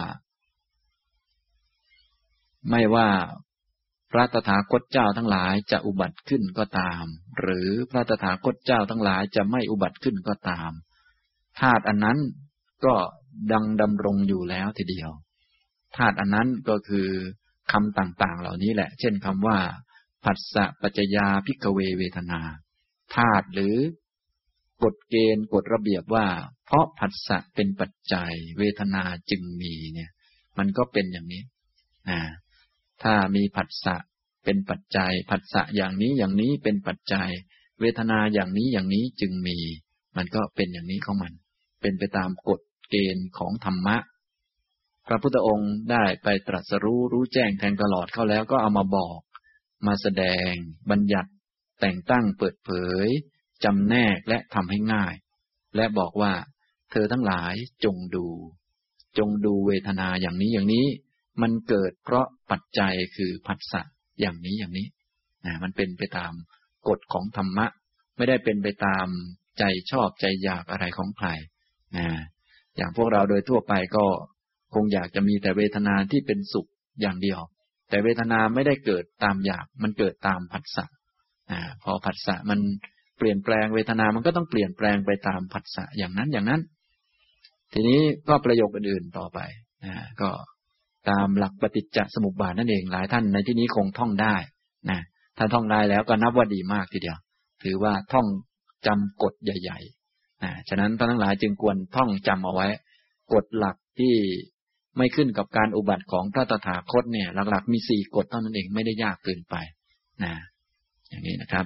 ไม่ว่าพระตถาคตเจ้าทั้งหลายจะอุบัติขึ้นก็ตามหรือพระตถาคตเจ้าทั้งหลายจะไม่อุบัติขึ้นก็ตามธาตุอันนั้นก็ดังดำรงอยู่แล้วทีเดียวธาตุอันนั้นก็คือคำต่างๆเหล่านี้แหละเช่นคำว่าผัสสะปัจจยาภิกขเวเวทนาธาตุหรือกฎเกณฑ์กฎระเบียบว่าเพราะผัสสะเป็นปัจจัยเวทนาจึงมีเนี่ยมันก็เป็นอย่างนี้นะถ้ามีผัสสะเป็นปัจจัยผัสสะอย่างนี้อย่างนี้เป็นปัจจัยเวทนาอย่างนี้อย่างนี้จึงมีมันก็เป็นอย่างนี้ของมันเป็นไปตามกฎเกณฑ์ของธรรมะพระพุทธองค์ได้ไปตรัสรู้รู้แจ้งแทงตลอดเข้าแล้วก็เอามาบอกมาแสดงบัญญัติแต่งตั้งเปิดเผยจำแนกและทำให้ง่ายและบอกว่าเธอทั้งหลายจงดูจงดูเวทนาอย่างนี้อย่างนี้มันเกิดเพราะปัจจัยคือผัสสะอย่างนี้อย่างนี้นะมันเป็นไปตามกฎของธรรมะไม่ได้เป็นไปตามใจชอบใจอยากอะไรของใครนะอย่างพวกเราโดยทั่วไปก็คงอยากจะมีแต่เวทนาที่เป็นสุขอย่างเดียวแต่เวทนาไม่ได้เกิดตามอยากมันเกิดตามผัสสะอ่าพอผัสสะมันเปลี่ยนแปลงเวทนามันก็ต้องเปลี่ยนแปลงไปตามผัสสะอย่างนั้นอย่างนั้นทีนี้ก็ประโยคอื่นๆต่อไปอ่าก็ตามหลักปฏิจจสมุปบาทนั่นเองหลายท่านในที่นี้คงท่องได้นะถ้าท่องได้แล้วก็นับว่าดีมากทีเดียวถือว่าท่องจำกฎใหญ่ๆนะฉะนั้นท่านทั้งหลายจึงควรท่องจำเอาไว้กฎหลักที่ไม่ขึ้นกับการอุบัติของพระตถาคตเนี่ยหลักๆมีสี่กฎเท่านั้นเองไม่ได้ยากเกินไปนะอย่างนี้นะครับ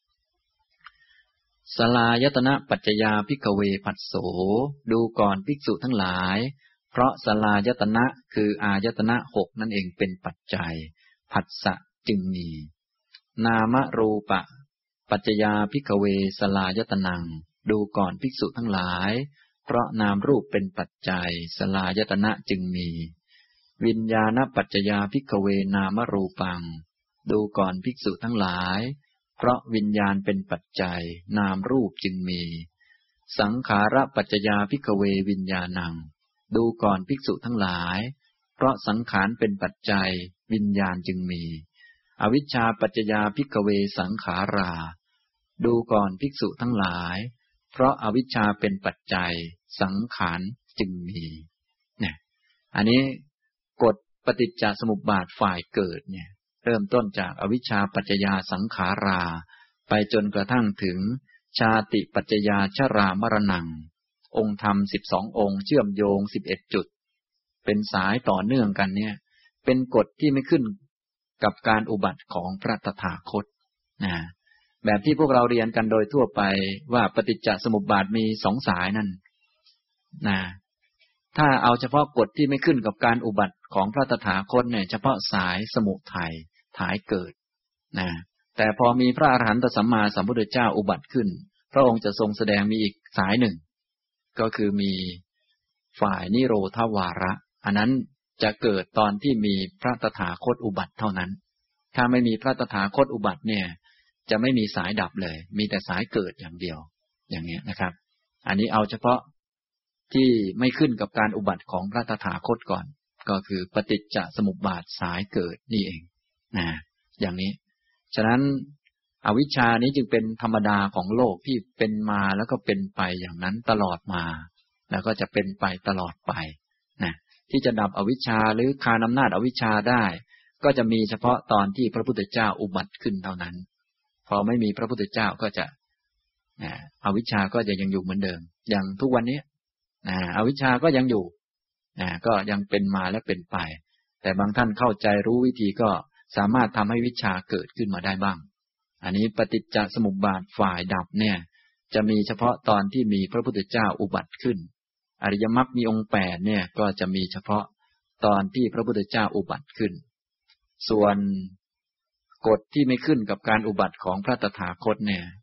สลายตนะปัจจยาภิกขเวผัสโสดูก่อนภิกษุทั้งหลายเพราะสลายตนะคืออายตนะหกนั่นเองเป็นปัจจัยผัสสะจึงมีนามรูปะปัจจยาภิกขเวสลายตนังดูก่อนภิกษุทั้งหลายเพราะนามรูปเป็นปัจจัยสลายตนะจึงมีวิญญาณปัจจยาภิกขเวนามรูปังดูก่อนภิกษุทั้งหลายเพราะวิญญาณเป็นปัจจัยนามรูปจึงมีสังขารปัจจยาภิกขเววิญญาณังดูก่อนภิกษุทั้งหลายเพราะสังขารเป็นปัจจัยวิญญาณจึงมีอวิชชาปัจจยาภิกขเวสังขาราดูก่อนภิกษุทั้งหลายเพราะอวิชชาเป็นปัจจัยสังขารจึงมีเนี่ยอันนี้กฎปฏิจจสมุปบาทฝ่ายเกิดเนี่ยเริ่มต้นจากอวิชชาปัจจยาสังขาราไปจนกระทั่งถึงชาติปัจจยาชรามรณังองค์ธรรมสิบสององค์เชื่อมโยงสิบเอ็ดจุดเป็นสายต่อเนื่องกันเนี่ยเป็นกฎที่ไม่ขึ้นกับการอุบัติของพระตถาคตนะแบบที่พวกเราเรียนกันโดยทั่วไปว่าปฏิจจสมุปบาทมีสองสายนั่นนะถ้าเอาเฉพาะกฎที่ไม่ขึ้นกับการอุบัติของพระตถาคตเนี่ยเฉพาะสายสมุทัยถายเกิดนะแต่พอมีพระอรหันตสัมมาสัมพุทธเจ้าอุบัติขึ้นพระองค์จะทรงแสดงมีอีกสายหนึ่งก็คือมีฝ่ายนิโรธวาระอันนั้นจะเกิดตอนที่มีพระตถาคตอุบัติเท่านั้นถ้าไม่มีพระตถาคตอุบัติเนี่ยจะไม่มีสายดับเลยมีแต่สายเกิดอย่างเดียวอย่างนี้นะครับอันนี้เอาเฉพาะที่ไม่ขึ้นกับการอุบัติของพระตถาคตก่อนก็คือปฏิจจสมุปบาทสายเกิดนี่เองนะอย่างนี้ฉะนั้นอวิชชานี้จึงเป็นธรรมดาของโลกที่เป็นมาแล้วก็เป็นไปอย่างนั้นตลอดมาแล้วก็จะเป็นไปตลอดไปนะที่จะดับอวิชชาหรือคานอำนาจอวิชชาได้ก็จะมีเฉพาะตอนที่พระพุทธเจ้าอุบัติขึ้นเท่านั้นพอไม่มีพระพุทธเจ้าก็จะนะอวิชชาก็จะยังอยู่เหมือนเดิมอย่างทุกวันนี้นะอวิชชาก็ยังอยู่นะก็ยังเป็นมาและเป็นไปแต่บางท่านเข้าใจรู้วิธีก็สามารถทำให้วิชาเกิดขึ้นมาได้บ้างอันนี้ปฏิจจสมุปบาทฝ่ายดับเนี่ยจะมีเฉพาะตอนที่มีพระพุทธเจ้าอุบัติขึ้นอริยมรรคมีองค์แปดเนี่ยก็จะมีเฉพาะตอนที่พระพุทธเจ้าอุบัติขึ้นส่วนกฎที่ไม่ขึ้นกับการอุบัติของพระตถาคตเนี่ย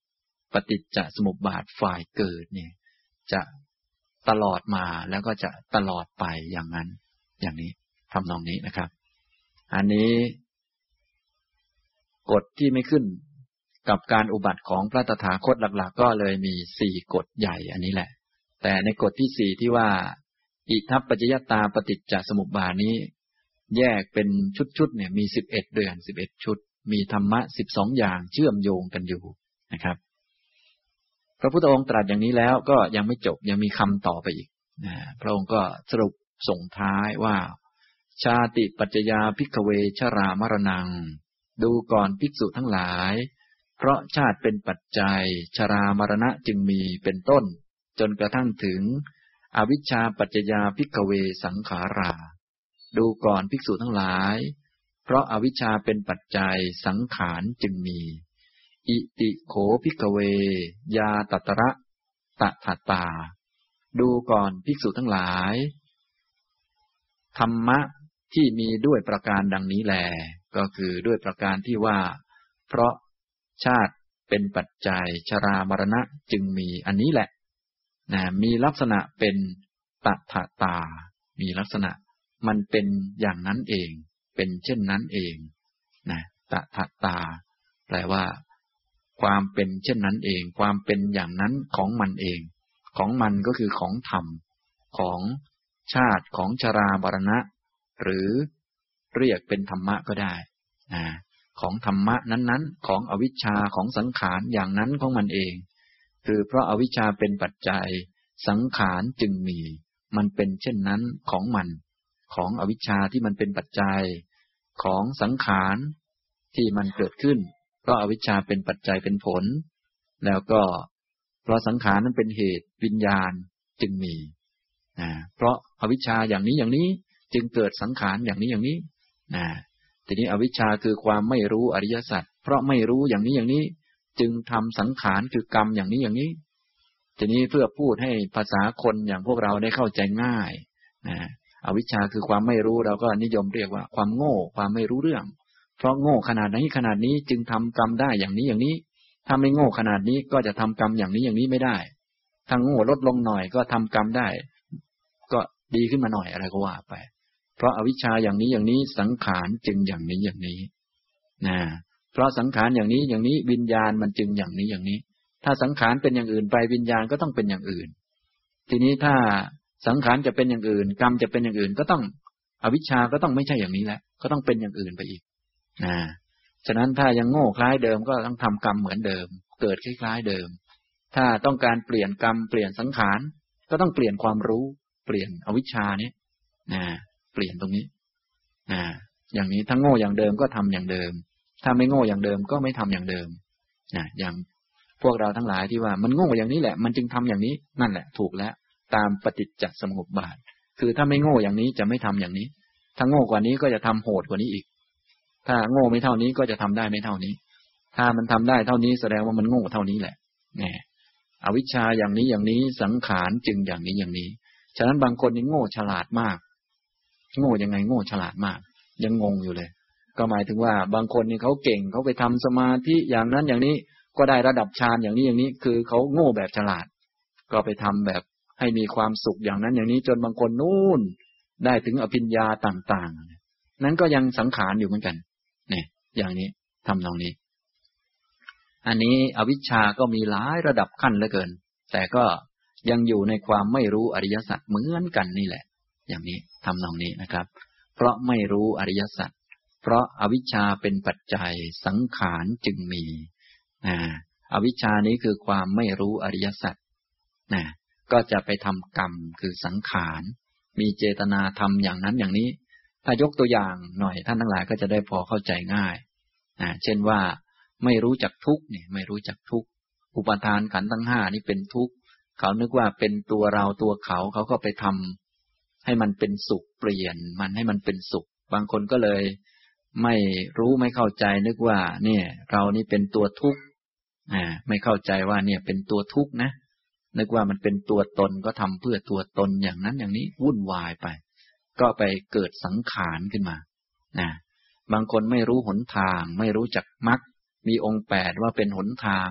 ปฏิจจสมุปบาทฝ่ายเกิดเนี่ยจะตลอดมาแล้วก็จะตลอดไปอย่างนั้นอย่างนี้ทำนองนี้นะครับอันนี้กฎที่ไม่ขึ้นกับการอุบัติของพระตถาคตหลักๆก็เลยมีสี่กฎใหญ่อันนี้แหละแต่ในกฎที่สี่ที่ว่าอิทัปปัจจยตาปฏิจจสมุปบาทนี้แยกเป็นชุดๆเนี่ยมีสิบเอ็ดเดือนสิบเอ็ดชุดมีธรรมะสิบสองอย่างเชื่อมโยงกันอยู่นะครับพระพุทธองค์ตรัสอย่างนี้แล้วก็ยังไม่จบยังมีคำต่อไปอีกนะพระองค์ก็สรุปส่งท้ายว่าชาติปัจจยาภิกขเวชรามรณังดูก่อนภิกษุทั้งหลายเพราะชาติเป็นปัจจัยชรามรณะจึงมีเป็นต้นจนกระทั่งถึงอวิชชาปัจจยาภิกขเวสังขาราดูก่อนภิกษุทั้งหลายเพราะอวิชชาเป็นปัจจัยสังขารจึงมีอิติโขภิกขเวยาตตระตถาตาดูก่อนภิกษุทั้งหลายธรรมะที่มีด้วยประการดังนี้แลก็คือด้วยประการที่ว่าเพราะชาติเป็นปัจจัยชรามรณะจึงมีอันนี้แหละนะมีลักษณะเป็นตถาตามีลักษณะมันเป็นอย่างนั้นเองเป็นเช่นนั้นเองนะตถาตาแปลว่าความเป็นเช่นนั้นเองความเป็นอย่างนั้นของมันเองของมันก็คือของธรรมของชาติของชรามรณะหรือเรียกเป็นธรรมะก็ได้นะของธรรมะนั้นๆของอวิชชาของสังขารอย่างนั้นของมันเองคือเพราะอวิชชาเป็นปัจจัยสังขารจึงมีมันเป็นเช่นนั้นของมันของอวิชชาที่มันเป็นปัจจัยของสังขารที่มันเกิดขึ้นเพราะอวิชชาเป็นปัจจัยเป็นผลแล้วก็เพราะสังขารนั้นเป็นเหตุวิญญาณจึงมีนะเพราะอวิชชาอย่างนี้อย่างนี้จึงเกิดสังขารอย่างนี้อย่างนี้นะทีนี้อวิชชาคือความไม่รู้อริยสัจเพราะไม่รู้อย่างนี้อย่างนี้จึงทำสังขารคือกรรมอย่างนี้อย่างนี้ทีนี้เพื่อพูดให้ภาษาคนอย่างพวกเราได้เข้าใจง่ายนะอวิชชาคือความไม่รู้เราก็นิยมเรียกว่าความโง่ความไม่รู้เรื่องเพราะโง่ขนาดนี้ขนาดนี้จึงทำกรรมได้อย่างนี้อย่างนี้ถ้าไม่โง่ขนาดนี้ก็จะทำกรรมอย่างนี้อย่างนี้ไม่ได้ถ้าโง่ลดลงหน่อยก็ทำกรรมได้ก็ดีขึ้นมาหน่อยอะไรก็ว่าไปเพราะอวิชชาอย่างนี้อย่างนี้สังขารจึงอย่างนี้อย่างนี้นะเพราะสังขารอย่างนี้อย่างนี้วิญญาณมันจึงอย่างนี้อย่างนี้ถ้าสังขารเป็นอย่างอื่นไปวิญญาณก็ต้องเป็นอย่างอื่นทีนี้ถ้าสังขารจะเป็นอย่างอื่นกรรมจะเป็นอย่างอื่นก็ต้องอวิชชาก็ต้องไม่ใช่อย่างนี้แล้วก็ต้องเป็นอย่างอื่นไปอีกนะฉะนั้นถ้ายังโง่คล้ายเดิมก็ต้องทำกรรมเหมือนเดิมเกิดคล้ายๆเดิมถ้าต้องการเปลี่ยนกรรมเปลี่ยนสังขารก็ต้องเปลี่ยนความรู้เปลี่ยนอวิชชานี้นะเปลี่ยนตรงนี้นะอย่างนี้ถ้าโง่อย่างเดิมก็ทำอย่างเดิมถ้าไม่โง่อย่างเดิมก็ไม่ทำอย่างเดิมนะอย่างพวกเราทั้งหลายที่ว่ามันโง่อย่างนี้แหละมันจึงทำอย่างนี้นั่นแหละถูกแล้วตามปฏิจจสมุปบาทคือถ้าไม่โง่อย่างนี้จะไม่ทำอย่างนี้ถ้าโง่กว่านี้ก็จะทำโหดกว่านี้อีกถ้าโง่ไม่เท่านี้ก็จะทำได้ไม่เท่านี้ถ้ามันทำได้เท่านี้แสดงว่ามันโง่เท่านี้แหละเนี่ยอวิชชาอย่างนี้อย่างนี้สังขารจึงอย่างนี้อย่างนี้ฉะนั้นบางคนนี่โง่ฉลาดมากโง่ยังไงโง่ฉลาดมากยังงงอยู่เลยก็หมายถึงว่าบางคนนี่เขาเก่งเขาไปทำสมาธิอย่างนั้นอย่างนี้ก็ได้ระดับฌานอย่างนี้อย่างนี้คือเขาโง่แบบฉลาดก็ไปทำแบบให้มีความสุขอย่างนั้นอย่างนี้จนบางคนนู่นได้ถึงอภิญญาต่างๆนั้นก็ยังสังขารอยู่เหมือนกันเนี่ยอย่างนี้ทำตรงนี้อันนี้อวิชชาก็มีหลายระดับขั้นเหลือเกินแต่ก็ยังอยู่ในความไม่รู้อริยสัจเหมือนกันนี่แหละอย่างนี้ทำตรงนี้นะครับเพราะไม่รู้อริยสัจเพราะอวิชชาเป็นปัจจัยสังขารจึงมีนะอวิชชานี้คือความไม่รู้อริยสัจนะก็จะไปทำกรรมคือสังขารมีเจตนาทำอย่างนั้นอย่างนี้ถ้ายกตัวอย่างหน่อยท่านทั้งหลายก็จะได้พอเข้าใจง่ายนะเช่นว่าไม่รู้จักทุกข์เนี่ยไม่รู้จักทุกข์อุปาทานขันธ์ทั้งห้านี่เป็นทุกข์เขานึกว่าเป็นตัวเราตัวเขาเขาก็ไปทำให้มันเป็นสุขเปลี่ยนมันให้มันเป็นสุขบางคนก็เลยไม่รู้ไม่เข้าใจนึกว่าเนี่ยเรานี่เป็นตัวทุกข์อ่าไม่เข้าใจว่าเนี่ยเป็นตัวทุกข์นะนึกว่ามันเป็นตัวตนก็ทำเพื่อตัวตนอย่างนั้นอย่างนี้วุ่นวายไปก็ไปเกิดสังขารขึ้นมานะบางคนไม่รู้หนทางไม่รู้จักมรรคมีองค์แปดว่าเป็นหนทาง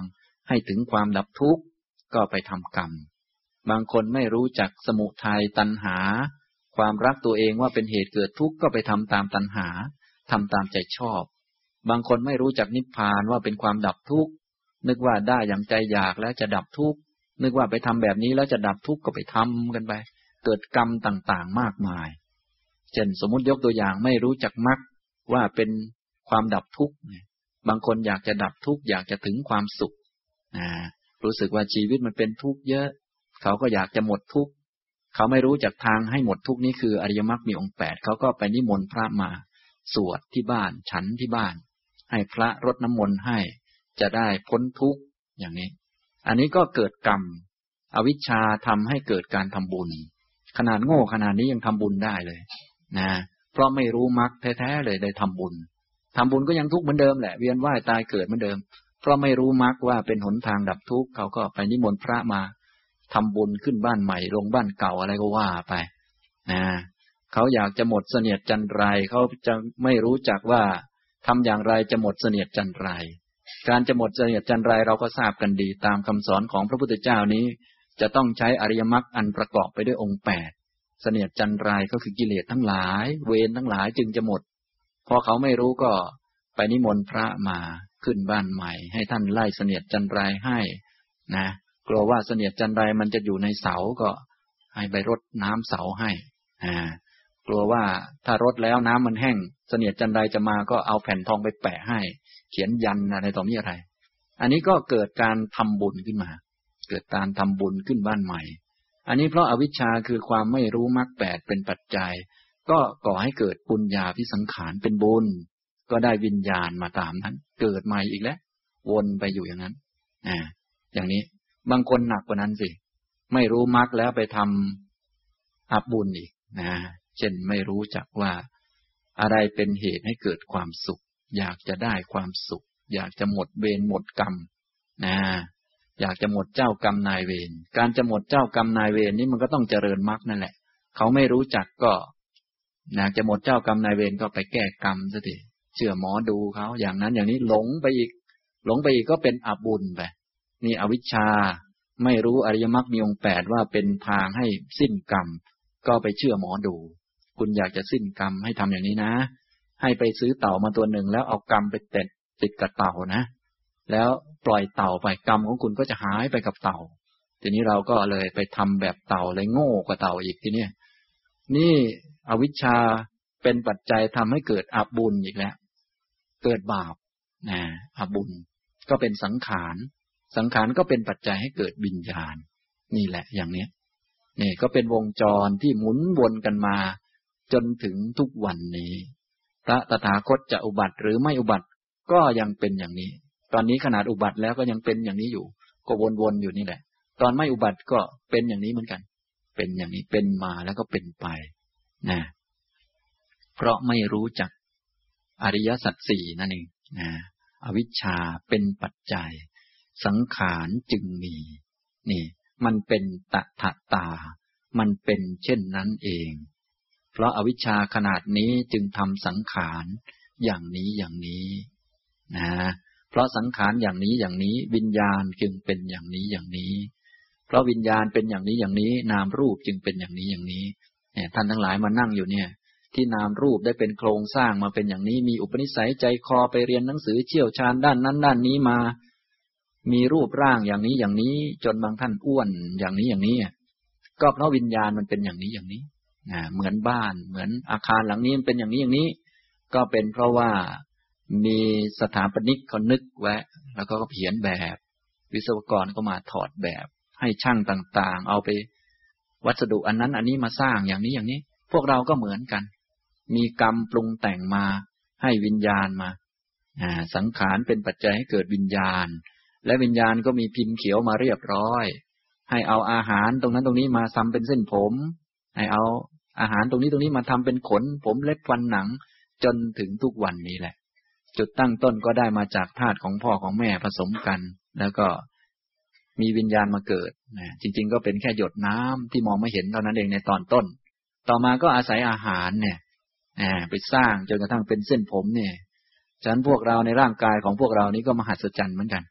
ให้ถึงความดับทุกข์ก็ไปทำกรรมบางคนไม่รู้จักสมุทัยตัณหาความรักตัวเองว่าเป็นเหตุเกิดทุกข์ก็ไปทำตามตัณหาทำตามใจชอบบางคนไม่รู้จักนิพพานว่าเป็นความดับทุกข์นึกว่าได้อย่างใจอยากแล้วจะดับทุกข์นึกว่าไปทำแบบนี้แล้วจะดับทุกข์ก็ไปทำกันไปเกิดกรรมต่างๆมากมายเช่นสมมุติยกตัวอย่างไม่รู้จักมรรคว่าเป็นความดับทุกข์บางคนอยากจะดับทุกข์อยากจะถึงความสุขนะรู้สึกว่าชีวิตมันเป็นทุกข์เยอะเขาก็อยากจะหมดทุกข์เขาไม่รู้จักทางให้หมดทุกข์นี้คืออริยมรรคมีองค์แปดเขาก็ไปนิมนต์พระมาสวดที่บ้านฉันที่บ้านให้พระรดน้ำมนต์ให้จะได้พ้นทุกข์อย่างนี้อันนี้ก็เกิดกรรมอวิชชาทำให้เกิดการทำบุญขนาดโง่ขนาดนี้ยังทำบุญได้เลยนะเพราะไม่รู้มรรคแท้ๆเลยได้ทำบุญทำบุญก็ยังทุกข์เหมือนเดิมแหละเวียนว่ายตายเกิดเหมือนเดิมเพราะไม่รู้มรรคว่าเป็นหนทางดับทุกข์เขาก็ไปนิมนต์พระมาทำบุญขึ้นบ้านใหม่ลงบ้านเก่าอะไรก็ว่าไปนะเขาอยากจะหมดเสนียดจันไรเขาจะไม่รู้จักว่าทำอย่างไรจะหมดเสนียดจันไรการจะหมดเสนียดจันไรเราก็ทราบกันดีตามคำสอนของพระพุทธเจ้านี้จะต้องใช้อริยมรรคอันประกอบไปด้วยองค์แปดเสนียดจันไรก็คือกิเลสทั้งหลายเวรทั้งหลายจึงจะหมดพอเขาไม่รู้ก็ไปนิมนต์พระมาขึ้นบ้านใหม่ให้ท่านไล่เสนียดจันไรให้นะกลัวว่าเสนียดจันไรมันจะอยู่ในเสาก็ให้ไปรดน้ำเสาให้อ่ากลัวว่าถ้ารดแล้วน้ำมันแห้งเสนียดจันไรจะมาก็เอาแผ่นทองไปแปะให้เขียนยันอะไรต่อมีอะไรอันนี้ก็เกิดการทำบุญขึ้นมาเกิดการทำบุญขึ้นบ้านใหม่อันนี้เพราะอวิชชาคือความไม่รู้มรรคแปดเป็นปัจจัยก็ก่อให้เกิดปุญญาภิสังขารเป็นบุญก็ได้วิญญาณมาตามนั้นเกิดใหม่อีกแล้ววนไปอยู่อย่างนั้นอ่าอย่างนี้บางคนหนักกว่านั้นสิไม่รู้มรรคแล้วไปทำอับบุญอีกนะเช่นไม่รู้จักว่าอะไรเป็นเหตุให้เกิดความสุขอยากจะได้ความสุขอยากจะหมดเวรหมดกรรมนะอยากจะหมดเจ้ากรรมนายเวรการจะหมดเจ้ากรรมนายเวรนี้มันก็ต้องเจริญมรรคนั่นแหละเขาไม่รู้จักก็อยากจะหมดเจ้ากรรมนายเวรก็ไปแก้กรรมซะทีเชื่อหมอดูเขาอย่างนั้นอย่างนี้หลงไปอีกหลงไปอีกก็เป็นอบุญไปนี่อวิชชาไม่รู้อริยมรรคมีองค์แปดว่าเป็นทางให้สิ้นกรรมก็ไปเชื่อหมอดูคุณอยากจะสิ้นกรรมให้ทำอย่างนี้นะให้ไปซื้อเต่ามาตัวหนึ่งแล้วเอากรรมไปติดติดกับเต่านะแล้วปล่อยเต่าไปกรรมของคุณก็จะหายไปกับเต่าทีนี้เราก็เลยไปทำแบบเต่าเลยโง่กว่าเต่าอีกทีนี้นี่อวิชชาเป็นปัจจัยทำให้เกิดอบุญอีกแล้วเกิดบาปนะอบุญก็เป็นสังขารสังขารก็เป็นปัจจัยให้เกิดวิญญาณนี่แหละอย่างนี้นี่ก็เป็นวงจรที่หมุนวนกันมาจนถึงทุกวันนี้พระตถาคตจะอุบัติหรือไม่อุบัติก็ยังเป็นอย่างนี้ตอนนี้ขนาดอุบัติแล้วก็ยังเป็นอย่างนี้อยู่ก็วนๆอยู่นี่แหละตอนไม่อุบัติก็เป็นอย่างนี้เหมือนกันเป็นอย่างนี้เป็นมาแล้วก็เป็นไปนะเพราะไม่รู้จักอริยสัจสี่นั่นเองนะอวิชชาเป็นปัจจัยสังขารจึงมีนี่มันเป็นตถาตามันเป็นเช่นนั้นเองเพราะอวิชชาขนาดนี้จึงทำสังขารอย่างนี้อย่างนี้นะเพราะสังขารอย่างนี้อย่างนี้วิญญาณจึงเป็นอย่างนี้อย่างนี้เพราะวิญญาณเป็นอย่างนี้อย่างนี้นามรูปจึงเป็นอย่างนี้อย่างนี้เนี่ยท่านทั้งหลายมานั่งอยู่เนี่ยที่นามรูปได้เป็นโครงสร้างมาเป็นอย่างนี้มีอุปนิสัยใจคอไปเรียนหนังสือเชี่ยวชาญด้านนั้นด้านนี้มามีรูปร่างอย่างนี้อย่างนี้จนบางท่านอ้วนอย่างนี้อย่างนี้ก็เพราะวิญญาณมันเป็นอย่างนี้อย่างนี้นะเหมือนบ้านเหมือนอาคารหลังนี้มันเป็นอย่างนี้อย่างนี้ก็เป็นเพราะว่ามีสถาปนิกเขานึกไว้แล้วก็เขียนแบบวิศวกรก็มาถอดแบบให้ช่างต่างๆเอาไปวัสดุอันนั้นอันนี้มาสร้างอย่างนี้อย่างนี้พวกเราก็เหมือนกันมีกรรมปรุงแต่งมาให้วิญญาณมาอ่าสังขารเป็นปัจจัยให้เกิดวิญญาณและวิญญาณก็มีพิมพ์เขียวมาเรียบร้อยให้เอาอาหารตรงนั้นตรงนี้มาทำเป็นเส้นผมให้เอาอาหารตรงนี้ตรงนี้มาทำเป็นขนผมเล็บฟันหนังจนถึงทุกวันนี้แหละจุดตั้งต้นก็ได้มาจากธาตุของพ่อของแม่ผสมกันแล้วก็มีวิญญาณมาเกิดนะจริงๆก็เป็นแค่หยดน้ำที่มองไม่เห็นเท่านั้นเองในตอนต้นต่อมาก็อาศัยอาหารเนี่ยไปสร้างจนกระทั่งเป็นเส้นผมเนี่ยฉะนั้นพวกเราในร่างกายของพวกเรานี้ก็มหัศจรรย์เหมือนกัน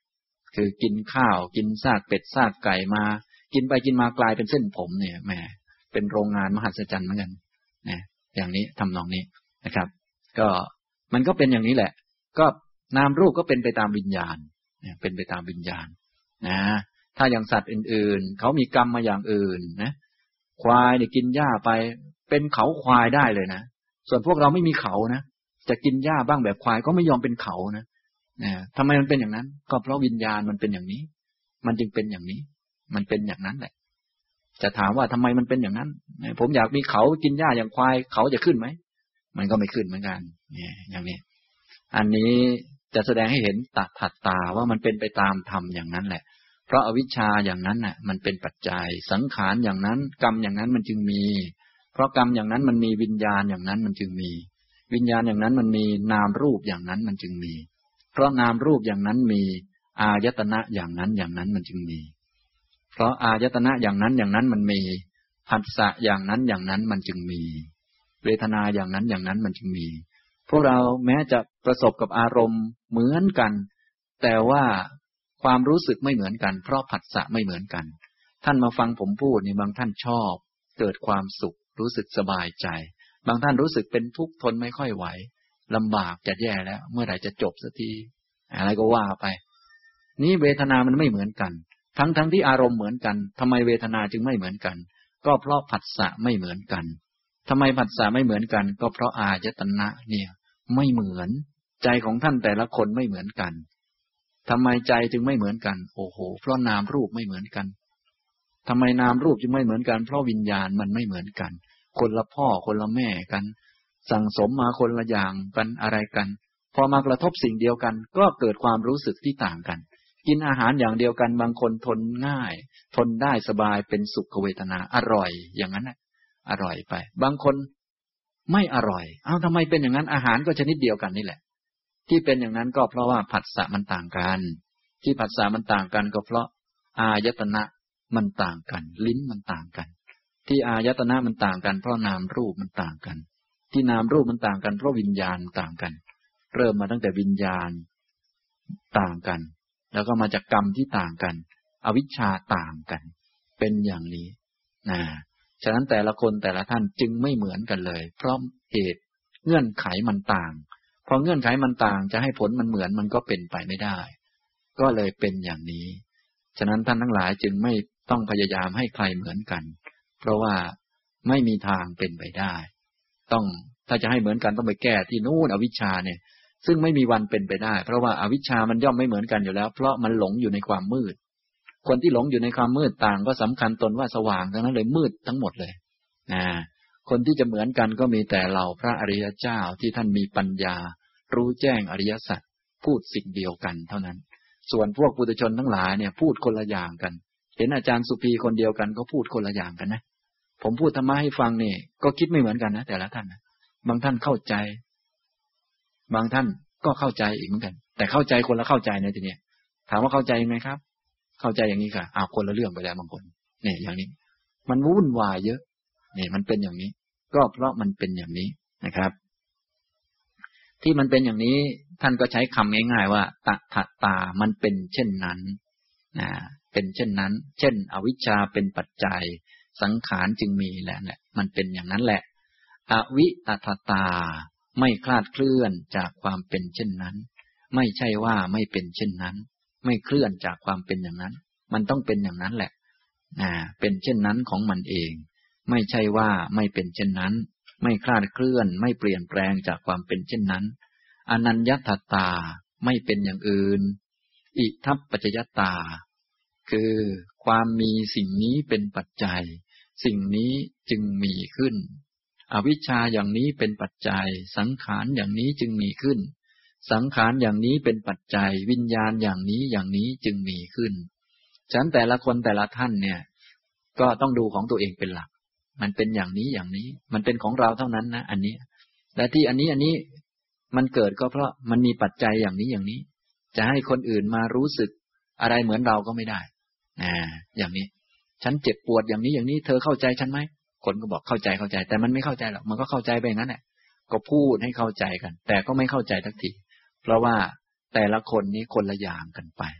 คือกินข้าวกินซากเป็ดซากไก่มากินไปกินมากลายเป็นเส้นผมเนี่ยแหมเป็นโรงงานมหัศจรรย์เหมือนกันนะอย่างนี้ทำนองนี้นะครับก็มันก็เป็นอย่างนี้แหละก็นามรูปก็เป็นไปตามวิญญาณเนี่ยเป็นไปตามวิญญาณนะถ้าอย่างสัตว์อื่นๆเขามีกรรมมาอย่างอื่นนะควายเนี่ยกินหญ้าไปเป็นเขาควายได้เลยนะส่วนพวกเราไม่มีเขานะจะกินหญ้าบ้างแบบควายก็ไม่ยอมเป็นเขานะนะทำไมมันเป็นอย่างนั้นก็เพราะวิญญาณมันเป็นอย่างนี้มันจึงเป็นอย่างนี้มันเป็นอย่างนั้นแหละจะถามว่าทำไมมันเป็นอย่างนั้นผมอยากมีเขากินหญ้าอย่างควายเขาจะขึ้นไหมมันก็ไม่ขึ้นเหมือนกันเนี่ยอย่างนี้อันนี้จะแสดงให้เห็นตัดถัดตาว่ามันเป็นไปตามธรรมอย่างนั้นแหละเพราะอวิชชาอย่างนั้นน่ะมันเป็นปัจจัยสังขารอย่างนั้นกรรมอย่างนั้นมันจึงมีเพราะกรรมอย่างนั้นมันมีวิญญาณอย่างนั้นมันจึงมีวิญญาณอย่างนั้นมันมีนามรูปอย่างนั้นมันจึงมีเพราะนามรูปอย่างนั้นมีอายตนะอย่างนั้นอย่างนั้นมันจึงมีเพราะอายตนะอย่างนั้นอย่างนั้นมันมีผัสสะอย่างนั้นอย่างนั้นมันจึงมีเวทนาอย่างนั้นอย่างนั้นมันจึงมีพวกเราแม้จะประสบกับอารมณ์เหมือนกันแต่ว่าความรู้สึกไม่เหมือนกันเพราะผัสสะไม่เหมือนกันท่านมาฟังผมพูดนี่บางท่านชอบเกิดความสุขรู้สึกสบายใจบางท่านรู้สึกเป็นทุกข์ทนไม่ค่อยไหวลำบากจะแย่แล้วเมื่อไหร่จะจบสักทีอะไรก็ว่าไปนี่เวทนามันไม่เหมือนกันทั้งทั้งที่อารมณ์เหมือนกันทำไมเวทนาจึงไม่เหมือนกันก็เพราะผัสสะไม่เหมือนกันทำไมผัสสะไม่เหมือนกันก็เพราะอายตนะเนี่ยไม่เหมือนใจของท่านแต่ละคนไม่เหมือนกันทำไมใจจึงไม่เหมือนกันโอ้โหเพราะนามรูปไม่เหมือนกันทำไมนามรูปจึงไม่เหมือนกันเพราะวิญญาณมันไม่เหมือนกันคนละพ่อคนละแม่กันสั่งสมมาคนละอย่างกันอะไรกันพอมากระทบสิ่งเดียวกันก็เกิดความรู้สึกที่ต่างกันกินอาหารอย่างเดียวกันบางคนทนง่ายทนได้สบายเป็นสุขเวทนาอร่อยอย่างนั้นแหละอร่อยไปบางคนไม่อร่อยเอ้าทำไมเป็นอย่างนั้นอาหารก็ชนิดเดียวกันนี่แหละที่เป็นอย่างนั้นก็เพราะว่าผัสสะมันต่างกันที่ผัสสะมันต่างกันก็เพราะอายตนะมันต่างกันลิ้นมันต่างกันที่อายตนะมันต่างกันเพราะนามรูปมันต่างกันที่นามรูปมันต่างกันเพราะวิญญาณต่างกันเริ่มมาตั้งแต่วิญญาณต่างกันแล้วก็มาจากกรรมที่ต่างกันอวิชชาต่างกันเป็นอย่างนี้นะฉะนั้นแต่ละคนแต่ละท่านจึงไม่เหมือนกันเลยเพราะเหตุเงื่อนไขมันต่างพอเงื่อนไขมันต่างจะให้ผลมันเหมือนมันก็เป็นไปไม่ได้ก็เลยเป็นอย่างนี้ฉะนั้นท่านทั้งหลายจึงไม่ต้องพยายามให้ใครเหมือนกันเพราะว่าไม่มีทางเป็นไปได้ต้องถ้าจะให้เหมือนกันต้องไปแก้ที่นู่นอวิชชาเนี่ยซึ่งไม่มีวันเป็นไปได้เพราะว่าอวิชชามันย่อมไม่เหมือนกันอยู่แล้วเพราะมันหลงอยู่ในความมืดคนที่หลงอยู่ในความมืดต่างก็สำคัญตนว่าสว่างทั้งนั้นเลยมืดทั้งหมดเลยนะคนที่จะเหมือนกันก็มีแต่เราพระอริยเจ้าที่ท่านมีปัญญารู้แจ้งอริยสัจพูดสิ่งเดียวกันเท่านั้นส่วนพวกปุถุชนทั้งหลายเนี่ยพูดคนละอย่างกันเห็นอาจารย์สุภีคนเดียวกันก็พูดคนละอย่างกันนะผมพูดธรรมะให้ฟังนี่ก็คิดไม่เหมือนกันนะแต่ละท่านนะบางท่านเข้าใจบางท่านก็เข้าใจอีกเหมือนกันแต่เข้าใจคนละเข้าใจในทีนี้ถามว่าเข้าใจไหมครับเข้าใจอย่างนี้ค่ะอ้าวคนละเรื่องไปแล้วบางคนเนี่ยอย่างนี้มันวุ่นวายเยอะนี่มันเป็นอย่างนี้ก็เพราะมันเป็นอย่างนี้นะครับที่มันเป็นอย่างนี้ท่านก็ใช้คำง่ายๆว่าตถาตามันเป็นเช่นนั้นนะเป็นเช่นนั้นเช่นอวิชชาเป็นปัจจัยสังขารจึงมีแหละเนี่ยมันเป็นอย่างนั้นแหละอวิตถาตาไม่คลาดเคลื่อนจากความเป็นเช่นนั้นไม่ใช่ว่าไม่เป็นเช่นนั้นไม่เคลื่อนจากความเป็นอย่างนั้นมันต้องเป็นอย่างนั้นแหละนะเป็นเช่นนั้นของมันเองไม่ใช่ว่าไม่เป็นเช่นนั้นไม่คลาดเคลื่อนไม่เปลี่ยนแปลงจากความเป็นเช่นนั้นอนัญญตตาไม่เป็นอย่างอื่นอิทัปปัจจยตาคือความมีสิ่งนี้เป็นปัจจัยสิ่งนี้จึงมีขึ้นอวิชชาอย่างนี้เป็นปัจจัยสังขารอย่างนี้จึงมีขึ้นสังขารอย่างนี้เป็นปัจจัยวิญญาณอย่างนี้อย่างนี้จึงมีขึ้นฉะนั้นแต่ละคนแต่ละท่านเนี่ยก็ต้องดูของตัวเองเป็นหลักมันเป็นอย่างนี้อย่างนี้มันเป็นของเราเท่านั้นนะอันนี้และที่อันนี้อันนี้มันเกิดก็เพราะมันมีปัจจัยอย่างนี้อย่างนี้จะให้คนอื่นมารู้สึกอะไรเหมือนเราก็ไม่ได้อ่าอย่างนี้ฉันเจ็บปวดอย่างนี้อย่างนี้เธอเข้าใจฉันไหมคนก็บอกเข้าใจเข้าใจแต่มันไม่เข้าใจหรอกมันก็เข้าใจไปอย่างนั้นแหละก็พูดให้เข้าใจกันแต่ก็ไม่เข้าใจทักทีเพราะว่าแต่ละคนนี้คนละอย่างกันไป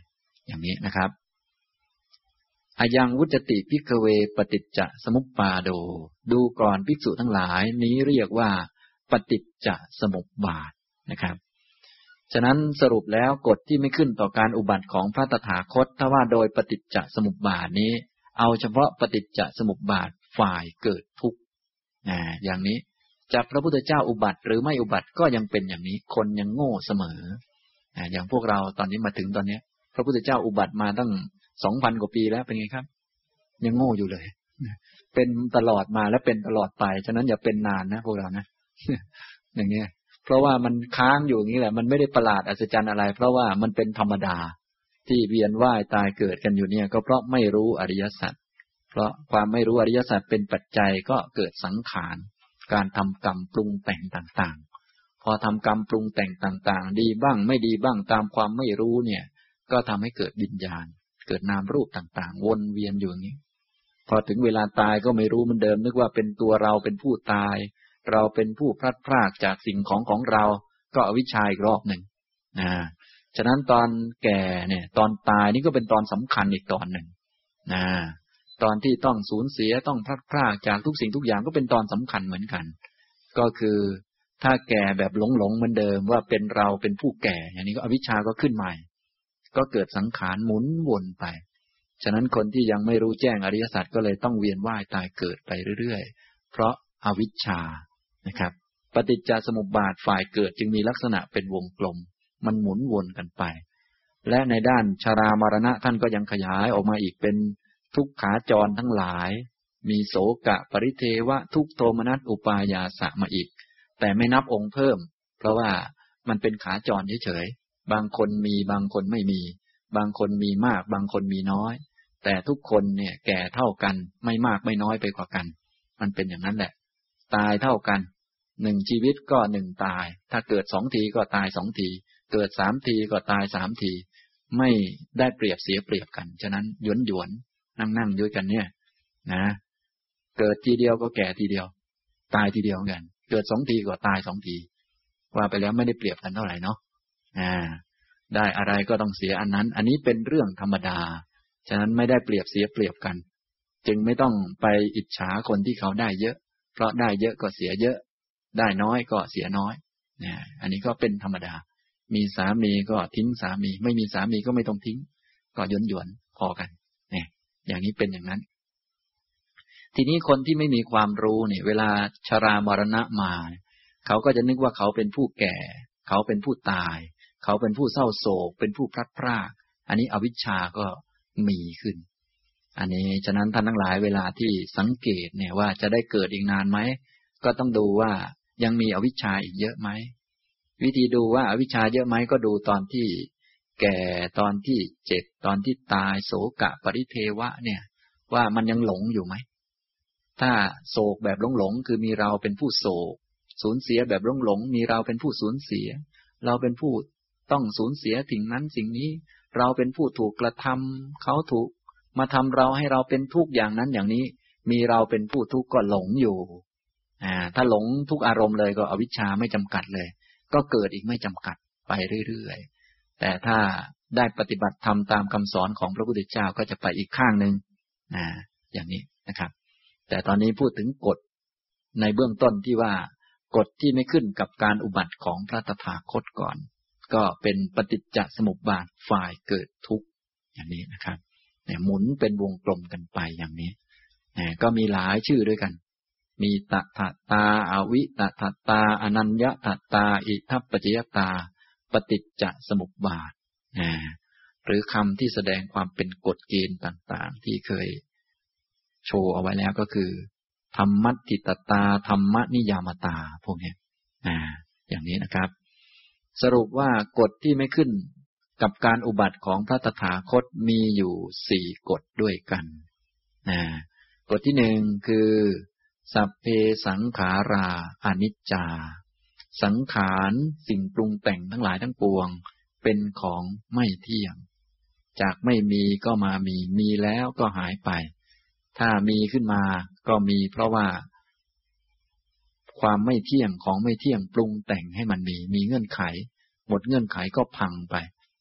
อย่างนี้นะครับอายังวุจติภิกขเวปฏิจจสมุปปาโดดูก่อนภิกษุทั้งหลายนี้เรียกว่าปฏิจจสมุปบาทนะครับฉะนั้นสรุปแล้วกฎที่ไม่ขึ้นต่อการอุบัติของพระตถาคตถ้าว่าโดยปฏิจจสมุปบาทนี้เอาเฉพาะปฏิจจสมุปบาทฝ่ายเกิดทุกข์อ่าอย่างนี้จากพระพุทธเจ้าอุบัติหรือไม่อุบัติก็ยังเป็นอย่างนี้คนยังโง่เสมออ่าอย่างพวกเราตอนนี้มาถึงตอนนี้พระพุทธเจ้าอุบัติมาตั้งสองพันกว่าปีแล้วเป็นไงครับยังโง่อยู่เลยเป็นตลอดมาและเป็นตลอดไปฉะนั้นอย่าเป็นนานนะพวกเรานะอย่างเงี้ยเพราะว่ามันค้างอยู่อย่างนี้แหละมันไม่ได้ประหลาดอัศจรรย์อะไรเพราะว่ามันเป็นธรรมดาที่เวียนว่ายตายเกิดกันอยู่เนี่ยก็เพราะไม่รู้อริยสัจเพราะความไม่รู้อริยสัจเป็นปัจจัยก็เกิดสังขารการทำกรรมปรุงแต่งต่างๆพอทำกรรมปรุงแต่งต่างๆดีบ้างไม่ดีบ้างตามความไม่รู้เนี่ยก็ทำให้เกิดวิญญาณเกิดนามรูปต่างๆวนเวียนอยู่อย่างนี้พอถึงเวลาตายก็ไม่รู้เหมือนเดิมนึกว่าเป็นตัวเราเป็นผู้ตายเราเป็นผู้พลัดพรากจากสิ่งของของเราก็อวิชชาอีกรอบหนึ่งนะฉะนั้นตอนแก่เนี่ยตอนตายนี่ก็เป็นตอนสำคัญอีกตอนหนึ่งนะตอนที่ต้องสูญเสียต้องพลัดพรากจากทุกสิ่งทุกอย่างก็เป็นตอนสำคัญเหมือนกันก็คือถ้าแก่แบบหลงๆเหมือนเดิมว่าเป็นเราเป็นผู้แก่อย่างนี้ก็อวิชชาก็ขึ้นใหม่ก็เกิดสังขารหมุนวนไปฉะนั้นคนที่ยังไม่รู้แจ้งอริยสัจก็เลยต้องเวียนว่ายตายเกิดไปเรื่อยๆเพราะอวิชชานะครับปฏิจจสมุปบาทฝ่ายเกิดจึงมีลักษณะเป็นวงกลมมันหมุนวนกันไปและในด้านชรามรณะท่านก็ยังขยายออกมาอีกเป็นทุกขาจรทั้งหลายมีโสกะปริเทวะทุกโทมนัสอุปายาสะมาอีกแต่ไม่นับองค์เพิ่มเพราะว่ามันเป็นขาจรเฉยๆบางคนมีบางคนไม่มีบางคนมีมากบางคนมีน้อยแต่ทุกคนเนี่ยแก่เท่ากันไม่มากไม่น้อยไปกว่ากันมันเป็นอย่างนั้นแหละตายเท่ากันหนึ่งชีวิตก็หนึ่งตายถ้าเกิดสองทีก็ตายสองทีเกิดสามทีก็ตายสามทีไม่ได้เปรียบเสียเปรียบกันฉะนั้นหยวนหยวนนั่งนั่งด้วยกันเนี่ยนะเกิดทีเดียวก็แก่ทีเดียวตายทีเดียวกันเกิดสองทีก็ตายสองทีว่าไปแล้วไม่ได้เปรียบกันเท่าไหร่เนาะอ่าได้อะไรก็ต้องเสียอันนั้นอันนี้เป็นเรื่องธรรมดาฉะนั้นไม่ได้เปรียบเสียเปรียบกันจึงไม่ต้องไปอิจฉาคนที่เขาได้เยอะเพราะได้เยอะก็เสียเยอะได้น้อยก็เสียน้อยเนี่ยอันนี้ก็เป็นธรรมดามีสามีก็ทิ้งสามีไม่มีสามีก็ไม่ต้องทิ้งก็หยวนหยวนพอกันเนี่ยอย่างนี้เป็นอย่างนั้นทีนี้คนที่ไม่มีความรู้เนี่ยเวลาชรามรณะมาเขาก็จะนึกว่าเขาเป็นผู้แก่เขาเป็นผู้ตายเขาเป็นผู้เศร้าโศกเป็นผู้พลัดพรากอันนี้อวิชชาก็มีขึ้นอันนี้ฉะนั้นท่านทั้งหลายเวลาที่สังเกตเนี่ยว่าจะได้เกิดอีกนานไหมก็ต้องดูว่ายังมีอวิชชาอีกเยอะไหมวิธีดูว่าอวิชชาเยอะไหมก็ดูตอนที่แก่ตอนที่เจ็บตอนที่ตายโศกะปริเทวะเนี่ยว่ามันยังหลงอยู่ไหมถ้าโศกแบบหลงๆคือมีเราเป็นผู้โศกสูญเสียแบบหลงๆมีเราเป็นผู้สูญเสียเราเป็นผู้ต้องสูญเสียสิ่งนั้นสิ่งนี้เราเป็นผู้ถูกกระทำเขาถูกมาทำเราให้เราเป็นทุกข์อย่างนั้นอย่างนี้มีเราเป็นผู้ทุกข์ก็หลงอยู่อ่าถ้าหลงทุกอารมณ์เลยก็อวิชชาไม่จำกัดเลยก็เกิดอีกไม่จำกัดไปเรื่อยๆแต่ถ้าได้ปฏิบัติธรรมตามคำสอนของพระพุทธเจ้าก็จะไปอีกข้างหนึ่งอ่าอย่างนี้นะครับแต่ตอนนี้พูดถึงกฎในเบื้องต้นที่ว่ากฎที่ไม่ขึ้นกับการอุบัติของพระตถาคตก่อนก็เป็นปฏิจจสมุปบาทฝ่ายเกิดทุกข์อย่างนี้นะครับเนี่ยหมุนเป็นวงกลมกันไปอย่างนี้เนี่ยก็มีหลายชื่อด้วยกันมีตถาตาอวิตถาตาอนัญญตตาอิทัปปัจจยตาปฏิจจสมุปบาทนะหรือคำที่แสดงความเป็นกฎเกณฑ์ต่างๆที่เคยโชว์เอาไว้แล้วก็คือธรรมัตถิตตาธรรมนิยามตาพวกนี้อ่าอย่างนี้นะครับสรุปว่ากฎที่ไม่ขึ้นกับการอุบัติของพระตถาคตมีอยู่สี่กฎด้วยกันนะกฎที่หนึ่งคือสัพเพสังขาราอนิจจาสังขารสิ่งปรุงแต่งทั้งหลายทั้งปวงเป็นของไม่เที่ยงจากไม่มีก็มามีมีแล้วก็หายไปถ้ามีขึ้นมาก็มีเพราะว่าความไม่เที่ยงของไม่เที่ยงปรุงแต่งให้มันมีมีเงื่อนไขหมดเงื่อนไขก็พังไป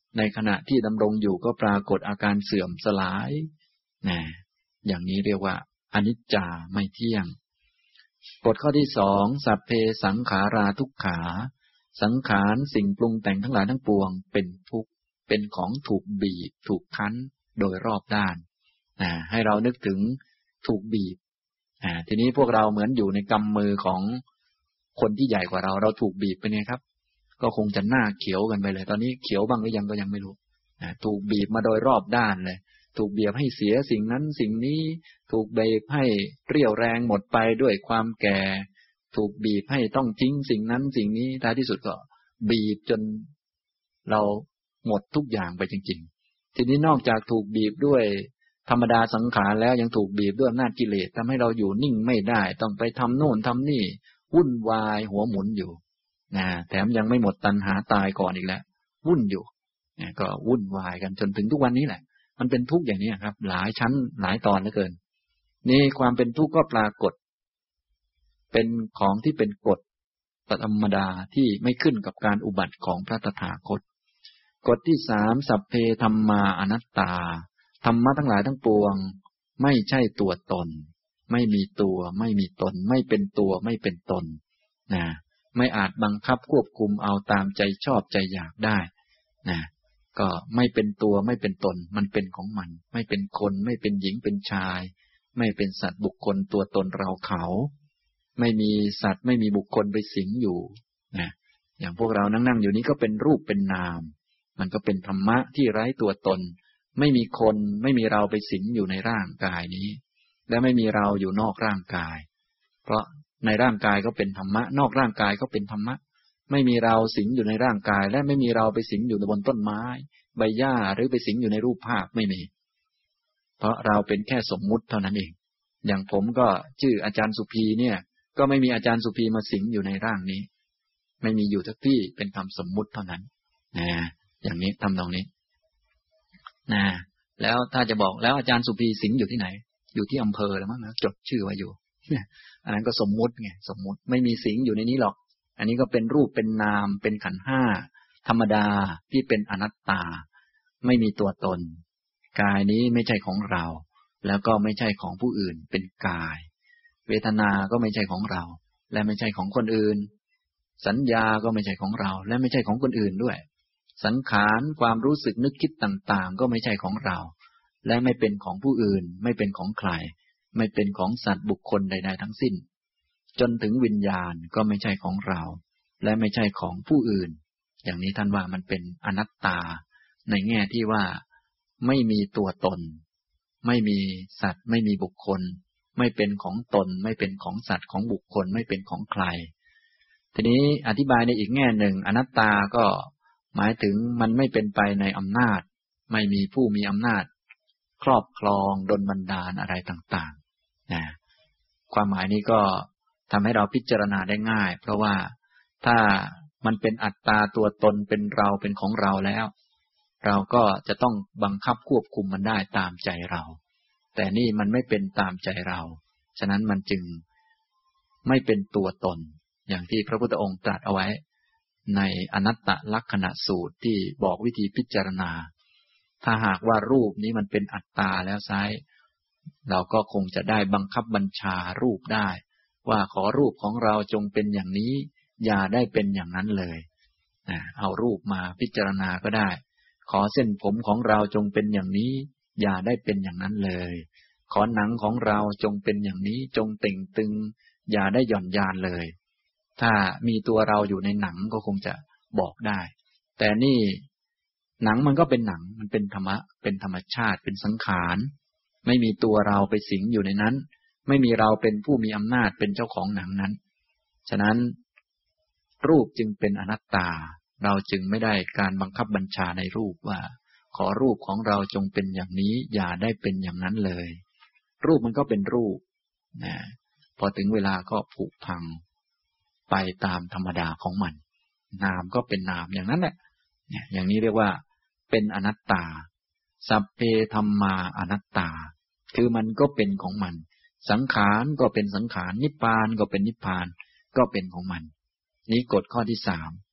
ในขณะที่ดำรงอยู่ก็ปรากฏอาการเสื่อมสลายนะอย่างนี้เรียกว่าอนิจจาไม่เที่ยงกฎข้อที่สองสัพเพสังขาราทุกขาสังขารสิ่งปรุงแต่งทั้งหลายทั้งปวงเป็นทุกข์เป็นของถูกบีบถูกคั้นโดยรอบด้านนะให้เรานึกถึงถูกบีบอ่าทีนี้พวกเราเหมือนอยู่ในกำมือของคนที่ใหญ่กว่าเราเราถูกบีบไปเนี่ยครับก็คงจะหน้าเขียวกันไปเลยตอนนี้เขียวบ้างหรือยังก็ยังไม่รู้นะถูกบีบมาโดยรอบด้านเลยถูกบีบให้เสียสิ่งนั้นสิ่งนี้ถูกบีบให้เรี่ยวแรงหมดไปด้วยความแก่ถูกบีบให้ต้องทิ้งสิ่งนั้นสิ่งนี้ท้ายที่สุดก็บีบจนเราหมดทุกอย่างไปจริงๆทีนี้นอกจากถูกบีบด้วยธรรมดาสังขารแล้วยังถูกบีบด้วยอำนาจกิเลสทำให้เราอยู่นิ่งไม่ได้ต้องไปทำโน่นทำนี่วุ่นวายหัวหมุนอยู่นะแถมยังไม่หมดตัณหาตายก่อนอีกแล้ววุ่นอยู่นะก็วุ่นวายกันจนถึงทุกวันนี้แหละมันเป็นทุกข์อย่างนี้ครับหลายชั้นหลายตอนเหลือเกินนี่ความเป็นทุกข์ก็ปรากฏเป็นของที่เป็นกฎธรรมดาที่ไม่ขึ้นกับการอุบัติของพระตถาคตกฎที่สามสัพเพธัมมาอนัตตาธรรมะทั้งหลายทั้งปวงไม่ใช่ตัวตนไม่มีตัวไม่มีตนไม่เป็นตัวไม่เป็นตนนะไม่อาจบังคับควบคุมเอาตามใจชอบใจอยากได้นะก็ไม่เป็นตัวไม่เป็นตนมันเป็นของมันไม่เป็นคนไม่เป็นหญิงเป็นชายไม่เป็นสัตว์บุคคลตัวตนเราเขาไม่มีสัตว์ไม่มีบุคคลไปสิงอยู่นะอย่างพวกเรานั่งๆอยู่นี้ก็เป็นรูปเป็นนามมันก็เป็นธรรมะที่ไร้ตัวตนไม่มีคนไม่มีเราไปสิงอยู่ในร่างกายนี้และไม่มีเราอยู่นอกร่างกายเพราะในร่างกายก็เป็นธรรมะนอกร่างกายก็เป็นธรรมะไม่มีเราสิงอยู่ในร่างกายและไม่มีเราไปสิงอยู่บนต้นไม้ใบหญ้าหรือไปสิงอยู่ในรูปภาพไม่มีเพราะเราเป็นแค่สมมุติเท่านั้นเองอย่างผมก็ชื่ออาจารย์สุภีเนี่ยก็ไม่มีอาจารย์สุภีมาสิงอยู่ในร่างนี้ไม่มีอยู่ทุกที่เป็นคำสมมุติเท่านั้นนะอย่างนี้ทำตรงนี้นะแล้วถ้าจะบอกแล้วอาจารย์สุภีสิงอยู่ที่ไหนอยู่ที่อำเภอแล้วมั้งนะจดชื่อไว้อยู่อันนั้นก็สมมุติไงสมมุติไม่มีสิงอยู่ในนี้หรอกอันนี้ก็เป็นรูปเป็นนามเป็นขันธ์ห้าธรรมดาที่เป็นอนัตตาไม่มีตัวตนกายนี้ไม่ใช่ของเราแล้วก็ไม่ใช่ของผู้อื่นเป็นกายเวทนาก็ไม่ใช่ของเราและไม่ใช่ของคนอื่นสัญญาก็ไม่ใช่ของเราและไม่ใช่ของคนอื่นด้วยสังขารความรู้สึกนึกคิดต่างๆก็ไม่ใช่ของเราและไม่เป็นของผู้อื่นไม่เป็นของใครไม่เป็นของสัตว์บุคคลใดๆทั้งสิ้นจนถึงวิญญาณก็ไม่ใช่ของเราและไม่ใช่ของผู้อื่นอย่างนี้ท่านว่ามันเป็นอนัตตาในแง่ที่ว่าไม่มีตัวตนไม่มีสัตว์ไม่มีบุคคลไม่เป็นของตนไม่เป็นของสัตว์ของบุคคลไม่เป็นของใครทีนี้อธิบายในอีกแง่หนึ่งอนัตตาก็หมายถึงมันไม่เป็นไปในอำนาจไม่มีผู้มีอำนาจครอบครองดลบันดาลอะไรต่างๆนะความหมายนี้ก็ทำให้เราพิจารณาได้ง่ายเพราะว่าถ้ามันเป็นอัตตาตัวตนเป็นเราเป็นของเราแล้วเราก็จะต้องบังคับควบคุมมันได้ตามใจเราแต่นี่มันไม่เป็นตามใจเราฉะนั้นมันจึงไม่เป็นตัวตนอย่างที่พระพุทธองค์ตรัสเอาไว้ในอนัตตลักขณสูตรที่บอกวิธีพิจารณาถ้าหากว่ารูปนี้มันเป็นอัตตาแล้วไซร้เราก็คงจะได้บังคับบัญชารูปได้ว่าขอรูปของเราจงเป็นอย่างนี้อย่าได้เป็นอย่างนั้นเลยเอารูปมาพิจารณาก็ได้ขอเส้นผมของเราจงเป็นอย่างนี้อย่าได้เป็นอย่างนั้นเลยขอหนังของเราจงเป็นอย่างนี้จงเต่งตึงอย่าได้หย่อนยานเลยถ้ามีตัวเราอยู่ในหนังก็คงจะบอกได้แต่นี่หนังมันก็เป็นหนังมันเป็นธรรมะเป็นธรรมชาติเป็นสังขารไม่มีตัวเราไปสิงอยู่ในนั้นไม่มีเราเป็นผู้มีอำนาจเป็นเจ้าของหนังนั้นฉะนั้นรูปจึงเป็นอนัตตาเราจึงไม่ได้การบังคับบัญชาในรูปว่าขอรูปของเราจงเป็นอย่างนี้อย่าได้เป็นอย่างนั้นเลยรูปมันก็เป็นรูปนะพอถึงเวลาก็ผุพังไปตามธรรมดาของมันนามก็เป็นนามอย่างนั้นแหละเนี่ยอย่างนี้เรียกว่าเป็นอนัตตาสัพเพธัมมาอนัตตาคือมันก็เป็นของมันสังขารก็เป็นสังขารนิพพานก็เป็นนิพพานก็เป็นของมันนี้กฎข้อที่สาม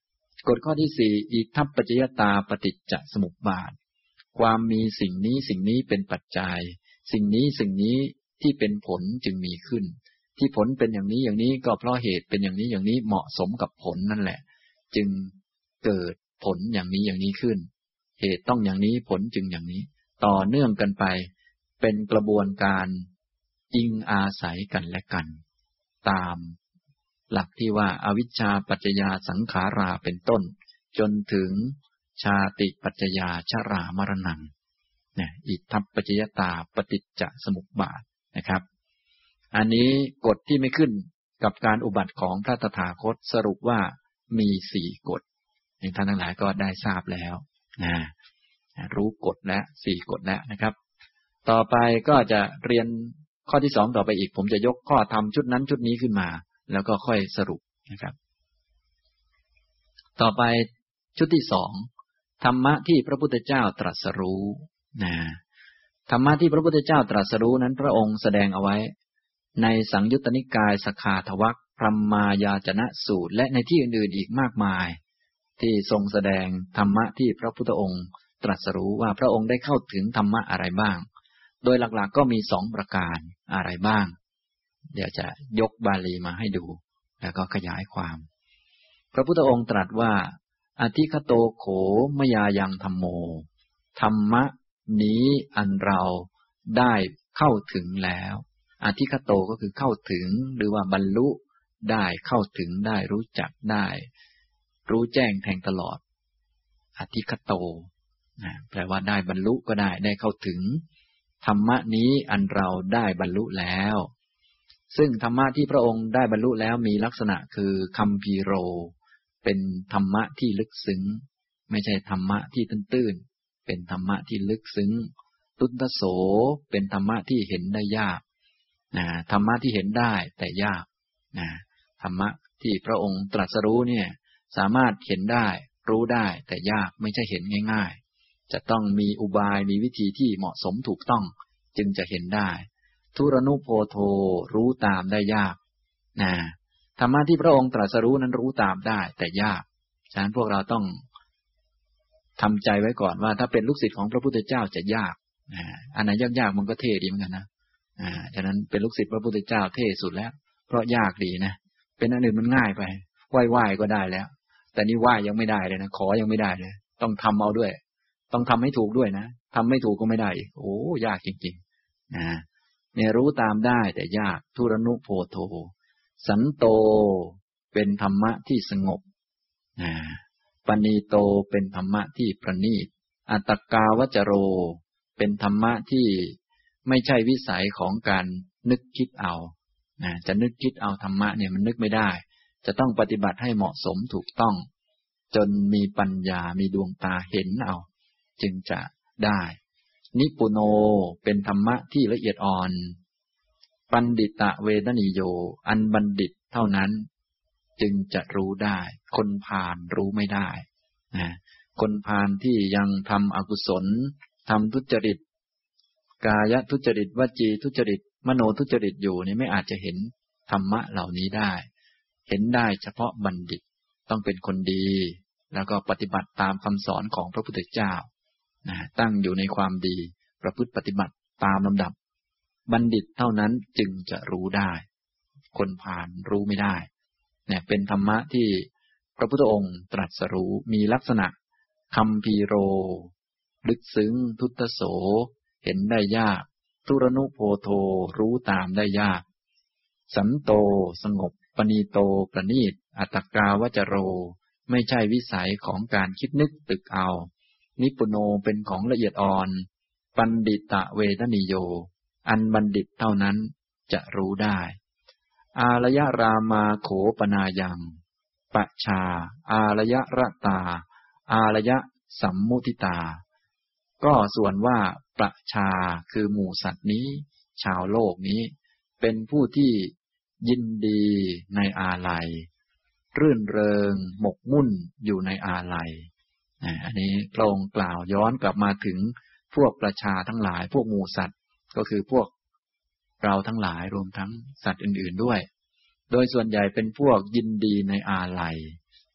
กฎข้อที่สี่อิทัปปัจจยตาปฏิจจสมุปบาทความมีสิ่งนี้สิ่งนี้เป็นปัจจัยสิ่งนี้สิ่งนี้ที่เป็นผลจึงมีขึ้นที่ผลเป็นอย่างนี้อย่างนี้ก็เพราะเหตุเป็นอย่างนี้อย่างนี้เหมาะสมกับผลนั่นแหละจึงเกิดผลอย่างนี้อย่างนี้ขึ้นเหตุต้องอย่างนี้ผลจึงอย่างนี้ต่อเนื่องกันไปเป็นกระบวนการอิงอาศัยกันและกันตามหลักที่ว่าอวิชชาปัจจยาสังขาราเป็นต้นจนถึงชาติปัจจยาชรามรณังเนี่ยอิทัปปัจจยตาปฏิจจสมุปบาทนะครับอันนี้กฎที่ไม่ขึ้นกับการอุบัติของพระตถาคตสรุปว่ามีสี่กฎท่านทั้งหลายก็ได้ทราบแล้วนะรู้กฎและสี่กฎแล้วนะครับต่อไปก็จะเรียนข้อที่สองต่อไปอีกผมจะยกข้อธรรมชุดนั้นชุดนี้ขึ้นมาแล้วก็ค่อยสรุปนะครับต่อไปชุดที่สองธรรมะที่พระพุทธเจ้าตรัสรู้นะธรรมะที่พระพุทธเจ้าตรัสรู้นั้นพระองค์แสดงเอาไว้ในสังยุตตนิกายสขาทวัคพรหมายาจนะสูตรและในที่อื่นๆอีกมากมายที่ทรงแสดงธรรมะที่พระพุทธองค์ตรัสรู้ว่าพระองค์ได้เข้าถึงธรรมะอะไรบ้างโดยหลักๆก็มีสองประการอะไรบ้างเดี๋ยวจะยกบาลีมาให้ดูแล้วก็ขยายความพระพุทธองค์ตรัสว่าอธิคโตโขมยายังธัมโมธรรมะนี้อันเราได้เข้าถึงแล้วอธิคโตก็คือเข้าถึงหรือว่าบรรลุได้เข้าถึงได้รู้จักได้รู้แจ้งแทงตลอดอธิคโตนะแปลว่าได้บรรลุก็ได้ได้เข้าถึงธรรมะนี้อันเราได้บรรลุแล้วซึ่งธรรมะที่พระองค์ได้บรรลุแล้วมีลักษณะคือคัมภีโรเป็นธรรมะที่ลึกซึ้งไม่ใช่ธรรมะที่ตื้นๆเป็นธรรมะที่ลึกซึ้งตุตตโสเป็นธรรมะที่เห็นได้ยากนะธรรมะที่เห็นได้แต่ยากนะธรรมะที่พระองค์ตรัสรู้เนี่ยสามารถเห็นได้รู้ได้แต่ยากไม่ใช่เห็นง่ายๆจะต้องมีอุบายมีวิธีที่เหมาะสมถูกต้องจึงจะเห็นได้ทุรนุโพโธรู้ตามได้ยากนะธรรมะที่พระองค์ตรัสรู้นั้นรู้ตามได้แต่ยากฉะนั้นพวกเราต้องทำใจไว้ก่อนว่าถ้าเป็นลูกศิษย์ของพระพุทธเจ้าจะยากนะอันไหนยากๆมันก็เท่ดีเหมือนกันนะอ่าฉะนั้นเป็นลูกศิษย์พระพุทธเจ้าเท่สุดแล้วเพราะยากดีนะเป็นอันอื่นมันง่ายไปไหว้ๆก็ได้แล้วแต่นี่ไหว้ยังไม่ได้เลยนะขอยังไม่ได้เลยต้องทำเอาด้วยต้องทำให้ถูกด้วยนะทำไม่ถูกก็ไม่ได้อีกโอ้ยากจริงๆนะเนี่ยรู้ตามได้แต่ยากทุรนุโพโธสันโตเป็นธรรมะที่สงบนะปณีโตเป็นธรรมะที่ประณีตอัตตกาวจโรเป็นธรรมะที่ไม่ใช่วิสัยของการนึกคิดเอานะจะนึกคิดเอาธรรมะเนี่ยมันนึกไม่ได้จะต้องปฏิบัติให้เหมาะสมถูกต้องจนมีปัญญามีดวงตาเห็นเอาจึงจะได้นิปุโนเป็นธรรมะที่ละเอียดอ่อนปัณฑิตะเวทนิโยอันบัณฑิตเท่านั้นจึงจะรู้ได้คนพาลรู้ไม่ได้นะคนพาลที่ยังทำอกุศลทำทุจริตกายทุจริตวจีทุจริตมโนทุจริตอยู่นี่ไม่อาจจะเห็นธรรมะเหล่านี้ได้เห็นได้เฉพาะบัณฑิตต้องเป็นคนดีแล้วก็ปฏิบัติตามคำสอนของพระพุทธเจ้านะตั้งอยู่ในความดีประพฤติปฏิบัติตามลำดับบัณฑิตเท่านั้นจึงจะรู้ได้คนพาลรู้ไม่ได้เนี่ยเป็นธรรมะที่พระพุทธองค์ตรัสรู้มีลักษณะคัมภีโรลึกซึ้งทุตตโสเห็นได้ยากทุรนุโพโธรู้ตามได้ยากสันโตสงบปณีโตประณีตอัตตกาวจโรไม่ใช่วิสัยของการคิดนึกตึกเอานิปุโนเป็นของละเอียดอ่อนปัณฑิตะเวทนิโยอันบัณฑิตเท่านั้นจะรู้ได้อารยรามาโขปนายังปชาอารยรตาอารยสัมมุทิตาก็ส่วนว่าประชาคือหมู่สัตว์นี้ชาวโลกนี้เป็นผู้ที่ยินดีในอาลัยรื่นเริงหมกมุ่นอยู่ในอาลัยอันนี้พระองค์กล่าวย้อนกลับมาถึงพวกประชาทั้งหลายพวกหมู่สัตว์ก็คือพวกเราทั้งหลายรวมทั้งสัตว์อื่นๆด้วยโดยส่วนใหญ่เป็นพวกยินดีในอาลัย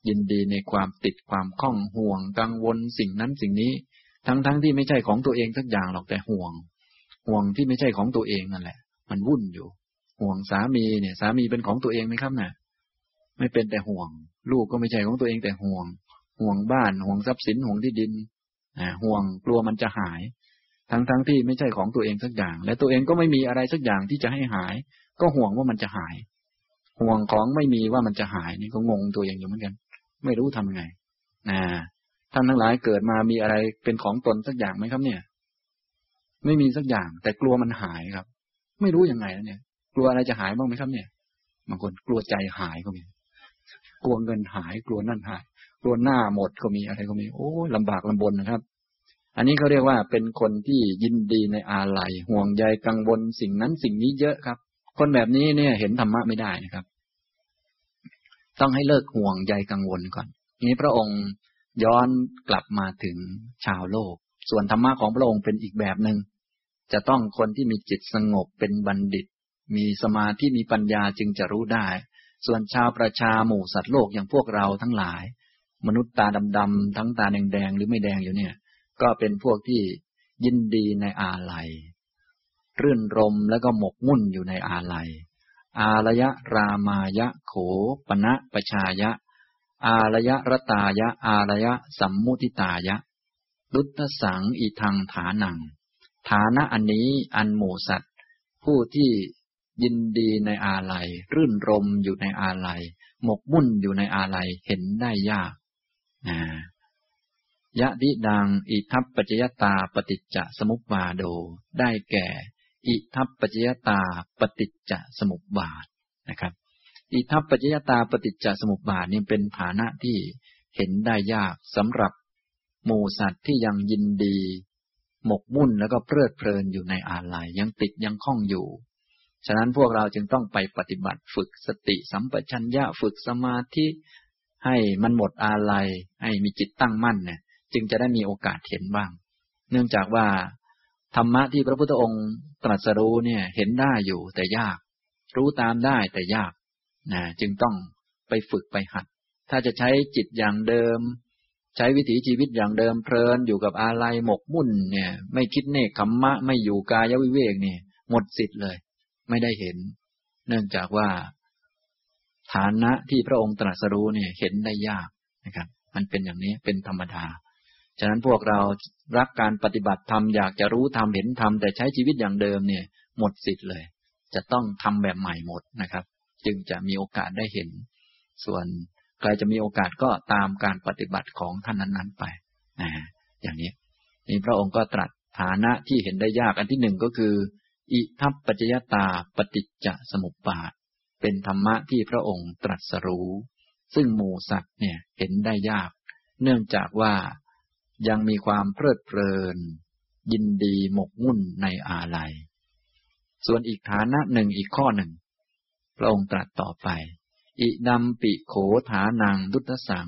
ยินดีในความติดความข้องห่วงกังวลสิ่งนั้นสิ่งนี้ทั้งๆ ทที่ไม่ใช่ของตัวเองสักอย่างหรอกแต่ห่วงห่วงที่ไม่ใช่ของตัวเองนั่นแหละมันวุ่นอยู่ห่วงสามีเนี่ยสามีเป็นของตัวเองไหมครับน่ะไม่เป็นแต่ห่วงลูกก็ไม่ใช่ของตัวเองแต่ห่วงห่วงบ้านห่วงทรัพย์สินห่วงที่ดินอ่าห่วงกลัวมันจะหายทั้งๆ ทที่ไม่ใช่ของตัวเองสักอย่างและตัวเองก็ไม่มีอะไรสักอย่างที่จะให้หายก็ห่วงว่ามันจะหายห่วงของไม่มีว่ามันจะหายนี่ก็งงตัวเองอยู่เหมือนกันไม่รู้ทำไงนะท่านทั้งหลายเกิดมามีอะไรเป็นของตนสักอย่างไหมครับเนี่ยไม่มีสักอย่างแต่กลัวมันหายครับไม่รู้ยังไงแล้วเนี่ยกลัวอะไรจะหายบ้างไหมครับเนี่ยบางคนกลัวใจหายก็มีกลัวเงินหายกลัวนั่นหายกลัวหน้าหมดก็มีอะไรก็มีโอ้ลำบากลำบนนะครับอันนี้เขาเรียกว่าเป็นคนที่ยินดีในอาลัยห่วงใยกังวลสิ่งนั้นสิ่งนี้เยอะครับคนแบบนี้เนี่ยเห็นธรรมะไม่ได้นะครับต้องให้เลิกห่วงใยกังวลก่อนนี้พระองค์ย้อนกลับมาถึงชาวโลกส่วนธรรมะของพระองค์เป็นอีกแบบหนึ่งจะต้องคนที่มีจิตสงบเป็นบัณฑิตมีสมาธิมีปัญญาจึงจะรู้ได้ส่วนชาวประชาหมู่สัตว์โลกอย่างพวกเราทั้งหลายมนุษย์ตาดำๆทั้งตาแดงๆหรือไม่แดงอยู่เนี่ยก็เป็นพวกที่ยินดีในอาลัยรื่นรมแล้วก็หมกมุ่นอยู่ในอาลัยอาระยะรามายะโขปณะปชายะอาระยะรตายะอาระยะสัมมุทิตายะดุตสังอิทังฐานังฐานะอันนี้อันหมู่สัตว์ผู้ที่ยินดีในอาลัยรื่นรมอยู่ในอาลัยหมกมุ่นอยู่ในอาลัยเห็นได้ยากนะยะดิดังอิทัปปัจจยตาปฏิจจสมุปบาโดได้แก่อิทัปปัจจยตาปฏิจจสมุปบาทนะครับอิทัปปัจจยตาปฏิจจสมุปบาทนี่เป็นฐานะที่เห็นได้ยากสำหรับหมู่สัตว์ที่ยังยินดีหมกมุ่นแล้วก็เพลิดเพลินอยู่ในอาลัยยังติดยังคล้องอยู่ฉะนั้นพวกเราจึงต้องไปปฏิบัติฝึกสติสัมปชัญญะฝึกสมาธิให้มันหมดอาลัยให้มีจิตตั้งมั่นเนี่ยจึงจะได้มีโอกาสเห็นบ้างเนื่องจากว่าธรรมะที่พระพุทธองค์ตรัสรู้เนี่ยเห็นได้อยู่แต่ยากรู้ตามได้แต่ยากนะจึงต้องไปฝึกไปหัดถ้าจะใช้จิตอย่างเดิมใช้วิถีชีวิตอย่างเดิมเพลินอยู่กับอาลัยหมกมุ่นเนี่ยไม่คิดเนกขัมมะไม่อยู่กายวิเวกเนี่ยหมดสิทธิ์เลยไม่ได้เห็นเนื่องจากว่าฐานะที่พระองค์ตรัสรู้เนี่ยเห็นได้ยากนะครับมันเป็นอย่างนี้เป็นธรรมดาฉะนั้นพวกเรารักการปฏิบัติธรรมอยากจะรู้ธรรมเห็นธรรมแต่ใช้ชีวิตอย่างเดิมเนี่ยหมดสิทธิ์เลยจะต้องทำแบบใหม่หมดนะครับจึงจะมีโอกาสได้เห็นส่วนใครจะมีโอกาสก็ตามการปฏิบัติของท่านนั้นๆไปนะอย่างนี้นี่พระองค์ก็ตรัสฐานะที่เห็นได้ยากอันที่หนึ่งก็คืออิทัปปัจจยตาปฏิจจสมุปบาทเป็นธรรมะที่พระองค์ตรัสรู้ซึ่งหมู่สัตว์เนี่ยเห็นได้ยากเนื่องจากว่ายังมีความเพลิดเพลินยินดีหมกมุ่นในอาลัยส่วนอีกฐานะหนึ่งอีกข้อหนึ่งพระองค์ตรัสต่อไปอิดัมปิโขฐานังดุตสัง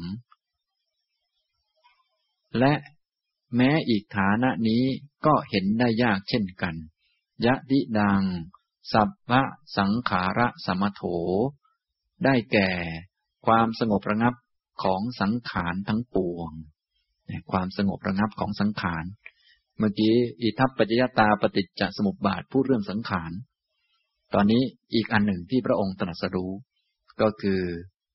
และแม้อีกฐานะนี้ก็เห็นได้ยากเช่นกันยะดิดังสัพพะสังขาระสมโถได้แก่ความสงบระงับของสังขารทั้งปวงความสงบระงับของสังขารเมื่อกี้อิทัปปัจจยตาปฏิจจสมุปบาทพูดเรื่องสังขารตอนนี้อีกอันหนึ่งที่พระองค์ตรัสรู้ก็คือ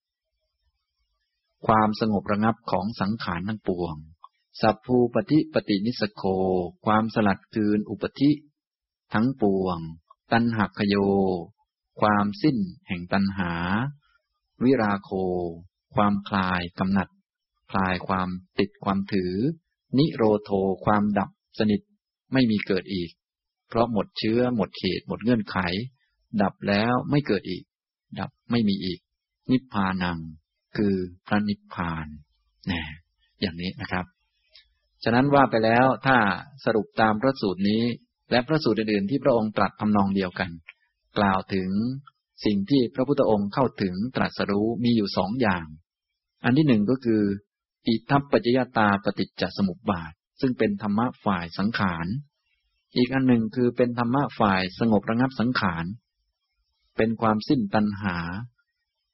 ความสงบระงับของสังขารทั้งปวงสัพพูปฏิปฏินิสโคความสลัดคืนอุปธิทั้งปวงตัณหคโยความสิ้นแห่งตัณหาวิราโคความคลายกำหนัดคลายความติดความถือนิโรโธความดับสนิทไม่มีเกิดอีกเพราะหมดเชื้อหมดเขตหมดเงื่อนไขดับแล้วไม่เกิดอีกดับไม่มีอีกนิพพานังคือพระนิพพานนะอย่างนี้นะครับฉะนั้นว่าไปแล้วถ้าสรุปตามพระสูตรนี้และพระสูตรอื่นๆที่พระองค์ตรัสทำนองเดียวกันกล่าวถึงสิ่งที่พระพุทธองค์เข้าถึงตรัสรู้มีอยู่สองอย่างอันที่หนึ่งก็คืออิทัปปัจจยตาปฏิจจสมุปบาทซึ่งเป็นธรรมะฝ่ายสังขารอีกอันหนึ่งคือเป็นธรรมะฝ่ายสงบระงับสังขารเป็นความสิ้นตัณหา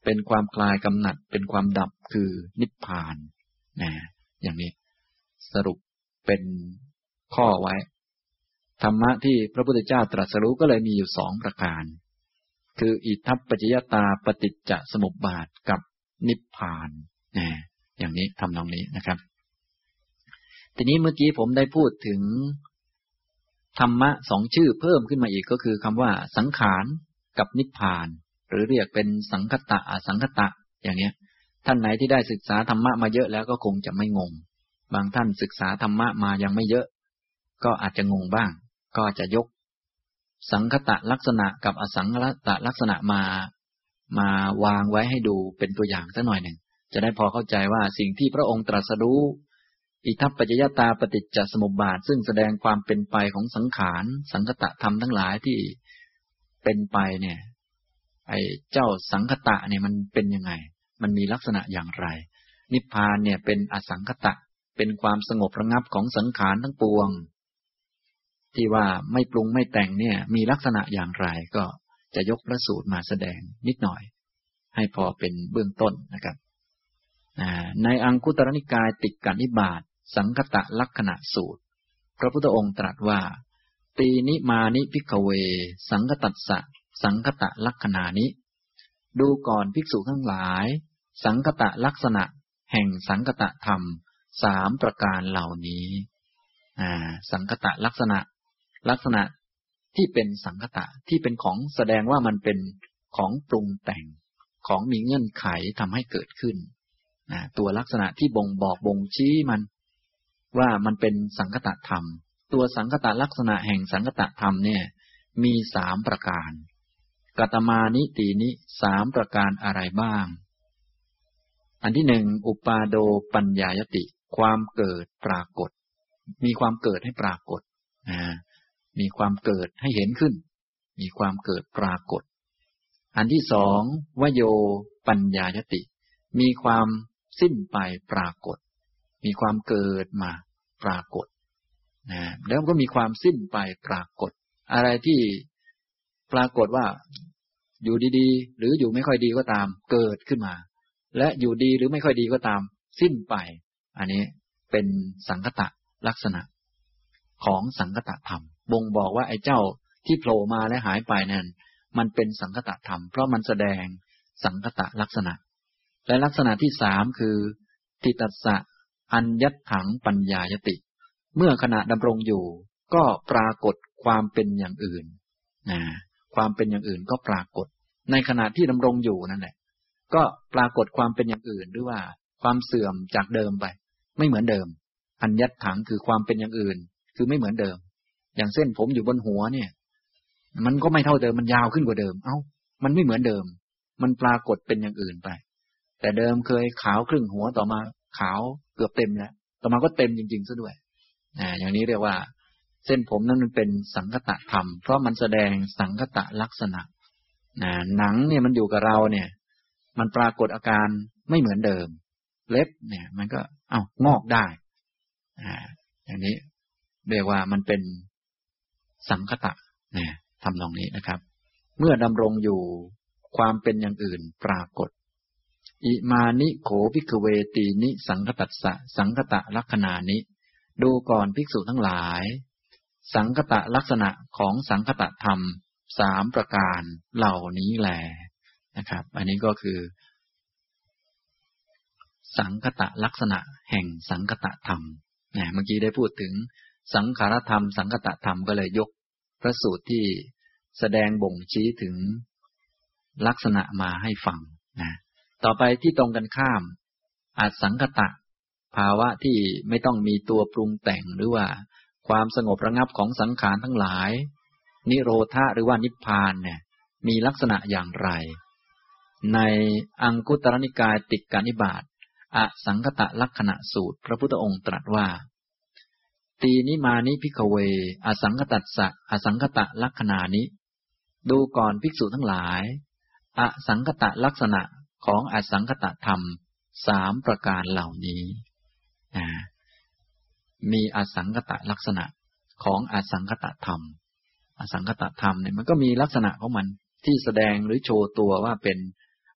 เป็นความคลายกำหนัดเป็นความดับคือนิพพานนะอย่างนี้สรุปเป็นข้อไว้ธรรมะที่พระพุทธเจ้าตรัสรู้ก็เลยมีอยู่สองประการคืออิทัปปัจจยตาปฏิจจสมุปบาทกับนิพพานนะอย่างนี้ทำนองนี้นะครับทีนี้เมื่อกี้ผมได้พูดถึงธรรมะสองชื่อเพิ่มขึ้นมาอีกก็คือคำว่าสังขารกับนิพพานหรือเรียกเป็นสังคตะอสังคตะอย่างเนี้ยท่านไหนที่ได้ศึกษาธรรมะมาเยอะแล้วก็คงจะไม่งงบางท่านศึกษาธรรมะมายังไม่เยอะก็อาจจะงงบ้างก็จะยกสังคตะลักษณะกับอสังคตะลักษณะมามาวางไว้ให้ดูเป็นตัวอย่างสักหน่อยหนึ่งจะได้พอเข้าใจว่าสิ่งที่พระองค์ตรัสรู้อิทัปปัจจยตาปฏิจจสมุปบาทซึ่งแสดงความเป็นไปของสังขารสังคตะธรรมทั้งหลายที่เป็นไปเนี่ยไอ้เจ้าสังคตะเนี่ยมันเป็นยังไงมันมีลักษณะอย่างไรนิพพานเนี่ยเป็นอสังคตะเป็นความสงบระงับของสังขารทั้งปวงที่ว่าไม่ปรุงไม่แต่งเนี่ยมีลักษณะอย่างไรก็จะยกพระสูตรมาแสดงนิดหน่อยให้พอเป็นเบื้องต้นนะครับในอังคุตรนิกายติกนิบาตสังคตะลักขณะสูตรพระพุทธองค์ตรัสว่าตีนิมานิภิกขเวสังคตัสสะสังคตะลักขณานิดูก่อนภิกษุทั้งหลายสังคตะลักษณะแห่งสังคตะธรรมสามประการเหล่านี้สังคตะลักษณะลักษณะที่เป็นสังคตะที่เป็นของแสดงว่ามันเป็นของปรุงแต่งของมีเงื่อนไขทำให้เกิดขึ้นนะตัวลักษณะที่บ่งบอกบ่งชี้มันว่ามันเป็นสังคตะธรรมตัวสังคตะลักษณะแห่งสังคตะธรรมเนี่ยมีสามประการกัตมานิตีนิสามประการอะไรบ้างอันที่หนึ่งอุปาโดปัญญายติความเกิดปรากฏมีความเกิดให้ปรากฏนะมีความเกิดให้เห็นขึ้นมีความเกิดปรากฏอันที่สองวโยปัญญายติมีความสิ้นไปปรากฏมีความเกิดมาปรากฏนะแล้วก็มีความสิ้นไปปรากฏอะไรที่ปรากฏว่าอยู่ดีๆหรืออยู่ไม่ค่อยดีก็ตามเกิดขึ้นมาและอยู่ดีหรือไม่ค่อยดีก็ตามสิ้นไปอันนี้เป็นสังคตะลักษณะของสังคตะธรรมบ่งบอกว่าไอ้เจ้าที่โผล่มาและหายไปนั้นมันเป็นสังคตะธรรมเพราะมันแสดงสังคตะลักษณะและลักษณะที่สามคือติตัสสะอัญญัตถังปัญญายติเมื่อขณะดำรงอยู่ก็ปรากฏความเป็นอย่างอื่นนะความเป็นอย่างอื่นก็ปรากฏในขณะที่ดำรงอยู่นั่นแหละก็ปรากฏความเป็นอย่างอื่นหรือว่าความเสื่อมจากเดิมไปไม่เหมือนเดิมอัญญัตถังคือความเป็นอย่างอื่นคือไม่เหมือนเดิมอย่างเส้นผมอยู่บนหัวเนี่ยมันก็ไม่เท่าเดิมมันยาวขึ้นกว่าเดิมเอ้ามันไม่เหมือนเดิมมันปรากฏเป็นอย่างอื่นไปแต่เดิมเคยขาวครึ่งหัวต่อมาขาวเกือบเต็มแล้วต่อมาก็เต็มจริงๆซะด้วยนะอย่างนี้เรียกว่าเส้นผมนั้นมันเป็นสังคตะธรรมเพราะมันแสดงสังคตะลักษณะนะหนังเนี่ยมันอยู่กับเราเนี่ยมันปรากฏอาการไม่เหมือนเดิมเล็บเนี่ยมันก็เอ้างอกได้อ่าอย่างนี้เรียกว่ามันเป็นสังคตะเนี่ยทำนองนี้นะครับเมื่อดำรงอยู่ความเป็นอย่างอื่นปรากฏอิมานิโขภิกขเวตีนิสังคตัสสะสังคตะลักขณานิดูก่อนภิกษุทั้งหลายสังคตะลักษณะของสังคตะธรรมสามประการเหล่านี้แลนะครับอันนี้ก็คือสังคตะลักษณะแห่งสังคตะธรรมนะเมื่อกี้ได้พูดถึงสังขารธรรมสังคตะธรรมก็เลยยกพระสูตรที่แสดงบ่งชี้ถึงลักษณะมาให้ฟังนะต่อไปที่ตรงกันข้ามอสังคตะภาวะที่ไม่ต้องมีตัวปรุงแต่งหรือว่าความสงบระงับของสังขารทั้งหลายนิโรธะหรือว่านิพพานเนี่ยมีลักษณะอย่างไรในอังคุตรนิกายติกนิบาตอสังคตะลักขณะสูตรพระพุทธองค์ตรัสว่าตีนิมานิภิกขเวอสังคตัสสะอสังคตะลักขณานิดูก่อนภิกษุทั้งหลายอสังคตะลักษณะของอสังคตะธรรมสามประการเหล่านี้มีอสังคตะลักษณะของอสังคตะธรรมอสังคตะธรรมเนี่ยมันก็มีลักษณะของมันที่แสดงหรือโชว์ตัวว่าเป็น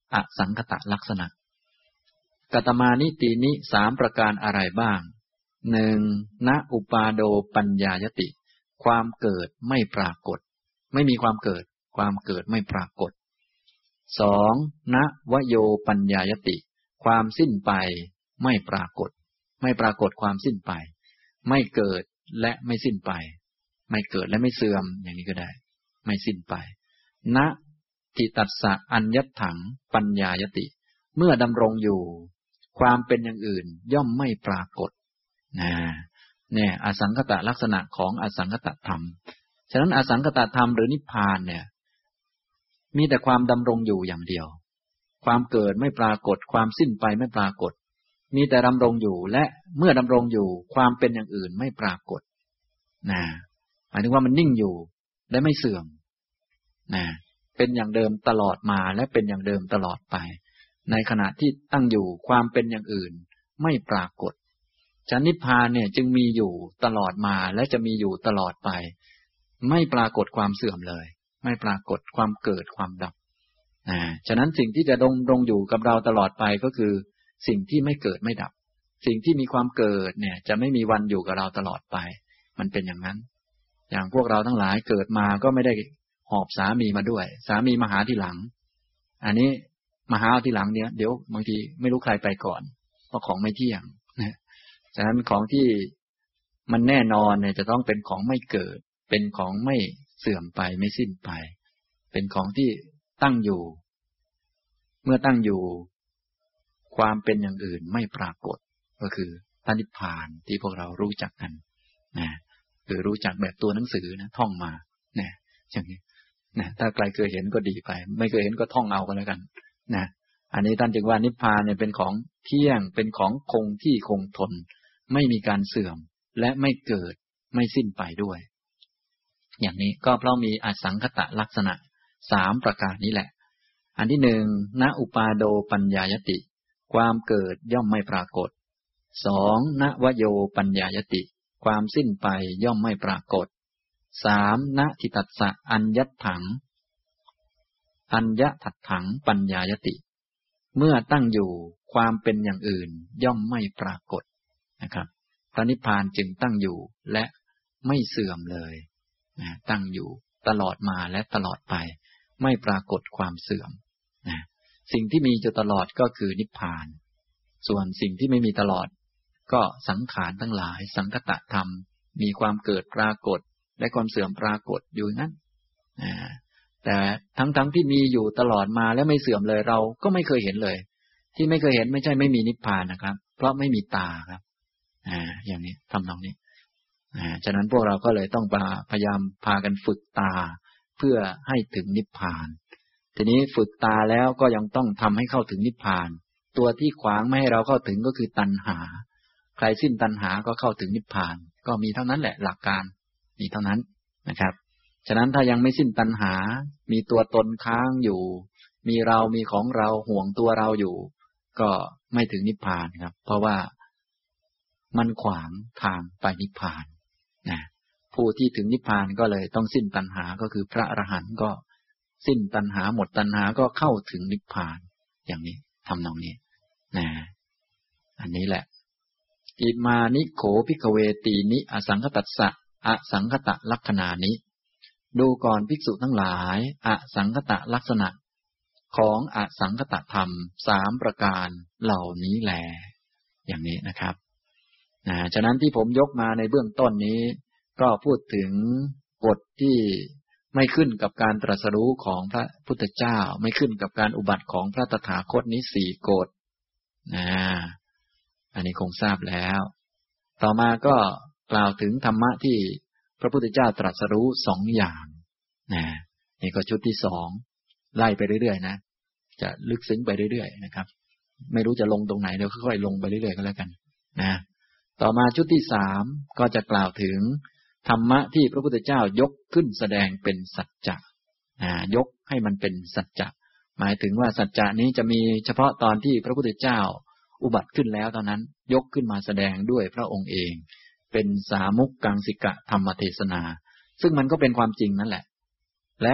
อสังคตลักษณะกัตตมานิตีนิสามประการอะไรบ้างหนึ่งณอุปาโดปัญญายติความเกิดไม่ปรากฏไม่มีความเกิดความเกิดไม่ปรากฏสองณวโยปัญญายติความสิ้นไปไม่ปรากฏไม่ปรากฏความสิ้นไปไม่เกิดและไม่สิ้นไปไม่เกิดและไม่เสื่อมอย่างนี้ก็ได้ไม่สิ้นไปณทิตัสสะอัญญัตถังปัญญายติเมื่อดำรงอยู่ความเป็นอย่างอื่นย่อมไม่ปรากฏนะเนี่ยอสังคตลักษณะของอสังคตธรรมฉะนั้นอสังคตธรรมหรือนิพพานเนี่ยมีแต่ความดำรงอยู่อย่างเดียวความเกิดไม่ปรากฏความสิ้นไปไม่ปรากฏมีแต่ดำรงอยู่และเมื่อดำรงอยู่ความเป็นอย่างอื่นไม่ปรากฏนะหมายถึงว่ามันนิ่งอยู่และไม่เสื่อมนะเป็นอย่างเดิมตลอดมาและเป็นอย่างเดิมตลอดไปในขณะที่ตั้งอยู่ความเป็นอย่างอื่นไม่ปรากฏฉะนั้นนิพพานเนี่ยจึงมีอยู่ตลอดมาและจะมีอยู่ตลอดไปไม่ปรากฏความเสื่อมเลยไม่ปรากฏความเกิดความดับอ่าฉะนั้นสิ่งที่จะดำรงอยู่กับเราตลอดไปก็คือสิ่งที่ไม่เกิดไม่ดับสิ่งที่มีความเกิดเนี่ยจะไม่มีวันอยู่กับเราตลอดไปมันเป็นอย่างนั้นอย่างพวกเราทั้งหลายเกิดมาก็ไม่ได้หอบสามีมาด้วยสามีมาหาทีหลังอันนี้มาหาทีหลังเนี่ยเดี๋ยวบางทีไม่รู้ใครไปก่อนเพราะของไม่เที่ยงนะฉะนั้นของที่มันแน่นอนเนี่ยจะต้องเป็นของไม่เกิดเป็นของไม่เสื่อมไปไม่สิ้นไปเป็นของที่ตั้งอยู่เมื่อตั้งอยู่ความเป็นอย่างอื่นไม่ปรากฏก็คือพระนิพพานที่พวกเรารู้จักกันนะคือรู้จักแบบตัวหนังสือนะท่องมานะอย่างนี้นะถ้าใครเคยเห็นก็ดีไปไม่เคยเห็นก็ท่องเอากันแล้วกันนะอันนี้ท่านจึงว่านิพพานเนี่ยเป็นของเที่ยงเป็นของคงที่คงทนไม่มีการเสื่อมและไม่เกิดไม่สิ้นไปด้วยอย่างนี้ก็เพราะมีอสังคตลักษณะสามประการนี้แหละอันที่หนึ่งณอุปาโดปัญญายติความเกิดย่อมไม่ปรากฏสองณวโยปัญญายติความสิ้นไปย่อมไม่ปรากฏสามณทิตัสสะอัญญัตถังอัญญทัตถังปัญญายติเมื่อตั้งอยู่ความเป็นอย่างอื่นย่อมไม่ปรากฏนะครับพระนิพพานจึงตั้งอยู่และไม่เสื่อมเลยนะตั้งอยู่ตลอดมาและตลอดไปไม่ปรากฏความเสื่อมนะสิ่งที่มีอยู่ตลอดก็คือนิพพานส่วนสิ่งที่ไม่มีตลอดก็สังขารทั้งหลายสังคตธรรมมีความเกิดปรากฏและความเสื่อมปรากฏอยู่นั้นนะแต่ทั้งๆ ท, ที่มีอยู่ตลอดมาและไม่เสื่อมเลยเราก็ไม่เคยเห็นเลยที่ไม่เคยเห็นไม่ใช่ไม่มีนิพพานนะครับเพราะไม่มีตาครับอ่าอย่างนี้ทำนองนี้อ่าฉะนั้นพวกเราก็เลยต้องพยายามพากันฝึกตาเพื่อให้ถึงนิพพานทีนี้ฝึกตาแล้วก็ยังต้องทำให้เข้าถึงนิพพานตัวที่ขวางไม่ให้เราเข้าถึงก็คือตัณหาใครสิ้นตัณหาก็เข้าถึงนิพพานก็มีเท่านั้นแหละหลักการมีเท่านั้นนะครับฉะนั้นถ้ายังไม่สิ้นตัณหามีตัวตนค้างอยู่มีเรามีของเราห่วงตัวเราอยู่ก็ไม่ถึงนิพพานครับเพราะว่ามันขวางทางไปนิพพานนะผู้ที่ถึงนิพพานก็เลยต้องสิ้นตัณหาก็คือพระอรหันต์ก็สิ้นตัณหาหมดตัณหาก็เข้าถึงนิพพานอย่างนี้ทำนองนี้นะอันนี้แหละอิมานิโขภิกขเวตีนิอสังคตัสสะอสังคตลักขณานิดูก่อนภิกษุทั้งหลายอสังคตลักษณะของอสังคตธรรมสามประการเหล่านี้แลอย่างนี้นะครับนะฉะนั้นที่ผมยกมาในเบื้องต้นนี้ก็พูดถึงกฎที่ไม่ขึ้นกับการตรัสรู้ของพระพุทธเจ้าไม่ขึ้นกับการอุบัติของพระตถาคตนี้สี่กฎนะอันนี้คงทราบแล้วต่อมาก็กล่าวถึงธรรมะที่พระพุทธเจ้าตรัสรู้สองอย่างนะนี่ก็ชุดที่สองไล่ไปเรื่อยๆนะจะลึกซึ้งไปเรื่อยๆนะครับไม่รู้จะลงตรงไหนเดี๋ยวค่อยๆลงไปเรื่อยๆก็แล้วกันนะต่อมาชุดที่สามก็จะกล่าวถึงธรรมะที่พระพุทธเจ้ายกขึ้นแสดงเป็นสัจจะนะยกให้มันเป็นสัจจะหมายถึงว่าสัจจะนี้จะมีเฉพาะตอนที่พระพุทธเจ้าอุบัติขึ้นแล้วตอนนั้นยกขึ้นมาแสดงด้วยพระองค์เองเป็นสามุกกังสิกะธรรมเทศนาซึ่งมันก็เป็นความจริงนั่นแหละและ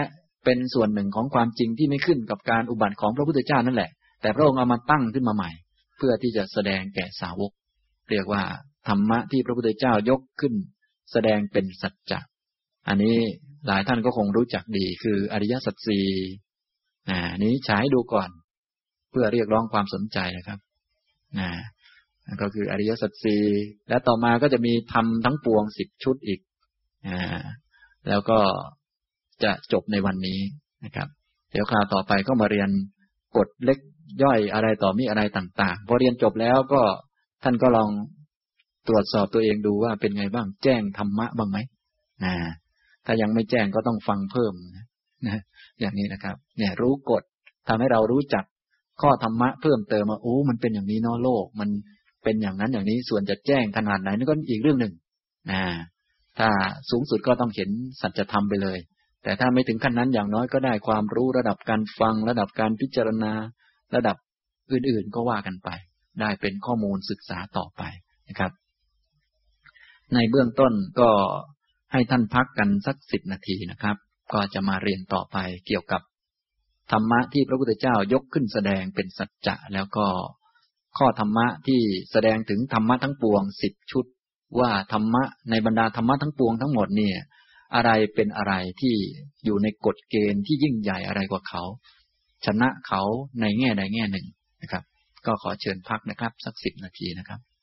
เป็นส่วนหนึ่งของความจริงที่ไม่ขึ้นกับการอุบัติของพระพุทธเจ้านั่นแหละแต่พระองค์เอามาตั้งขึ้นมาใหม่เพื่อที่จะแสดงแก่สาวกเรียกว่าธรรมะที่พระพุทธเจ้ายกขึ้นแสดงเป็นสัจจะอันนี้หลายท่านก็คงรู้จักดีคืออริยสัจสี่อ่านี้ฉายดูก่อนเพื่อเรียกร้องความสนใจนะครับอ่าก็คืออริยสัจสี่และต่อมาก็จะมีธรรมทั้งปวงสิบชุดอีกอ่าแล้วก็จะจบในวันนี้นะครับเดี๋ยวคราวต่อไปก็มาเรียนกฎเล็กย่อยอะไรต่อมีอะไรต่างๆพอเรียนจบแล้วก็ท่านก็ลองตรวจสอบตัวเองดูว่าเป็นไงบ้างแจ้งธรรมะบ้างไหมนะถ้ายังไม่แจ้งก็ต้องฟังเพิ่มนะอย่างนี้นะครับเนี่ยรู้กฎทำให้เรารู้จักข้อธรรมะเพิ่มเติมมาโอ้มันเป็นอย่างนี้เนาะโลกมันเป็นอย่างนั้นอย่างนี้ส่วนจะแจ้งขนาดไหนนั่นก็อีกเรื่องหนึ่งนะถ้าสูงสุดก็ต้องเห็นสัจธรรมไปเลยแต่ถ้าไม่ถึงขั้นนั้นอย่างน้อยก็ได้ความรู้ระดับการฟังระดับการพิจารณาระดับอื่นๆก็ว่ากันไปได้เป็นข้อมูลศึกษาต่อไปนะครับในเบื้องต้นก็ให้ท่านพักกันสักสิบนาทีนะครับก็จะมาเรียนต่อไปเกี่ยวกับธรรมะที่พระพุทธเจ้ายกขึ้นแสดงเป็นสัจจะแล้วก็ข้อธรรมะที่แสดงถึงธรรมะทั้งปวงสิบชุดว่าธรรมะในบรรดาธรรมะทั้งปวงทั้งหมดเนี่ยอะไรเป็นอะไรที่อยู่ในกฎเกณฑ์ที่ยิ่งใหญ่อะไรกว่าเขาชนะเขาในแง่ใดแง่หนึ่งนะครับก็ขอเชิญพักนะครับสักสิบนาทีนะครับ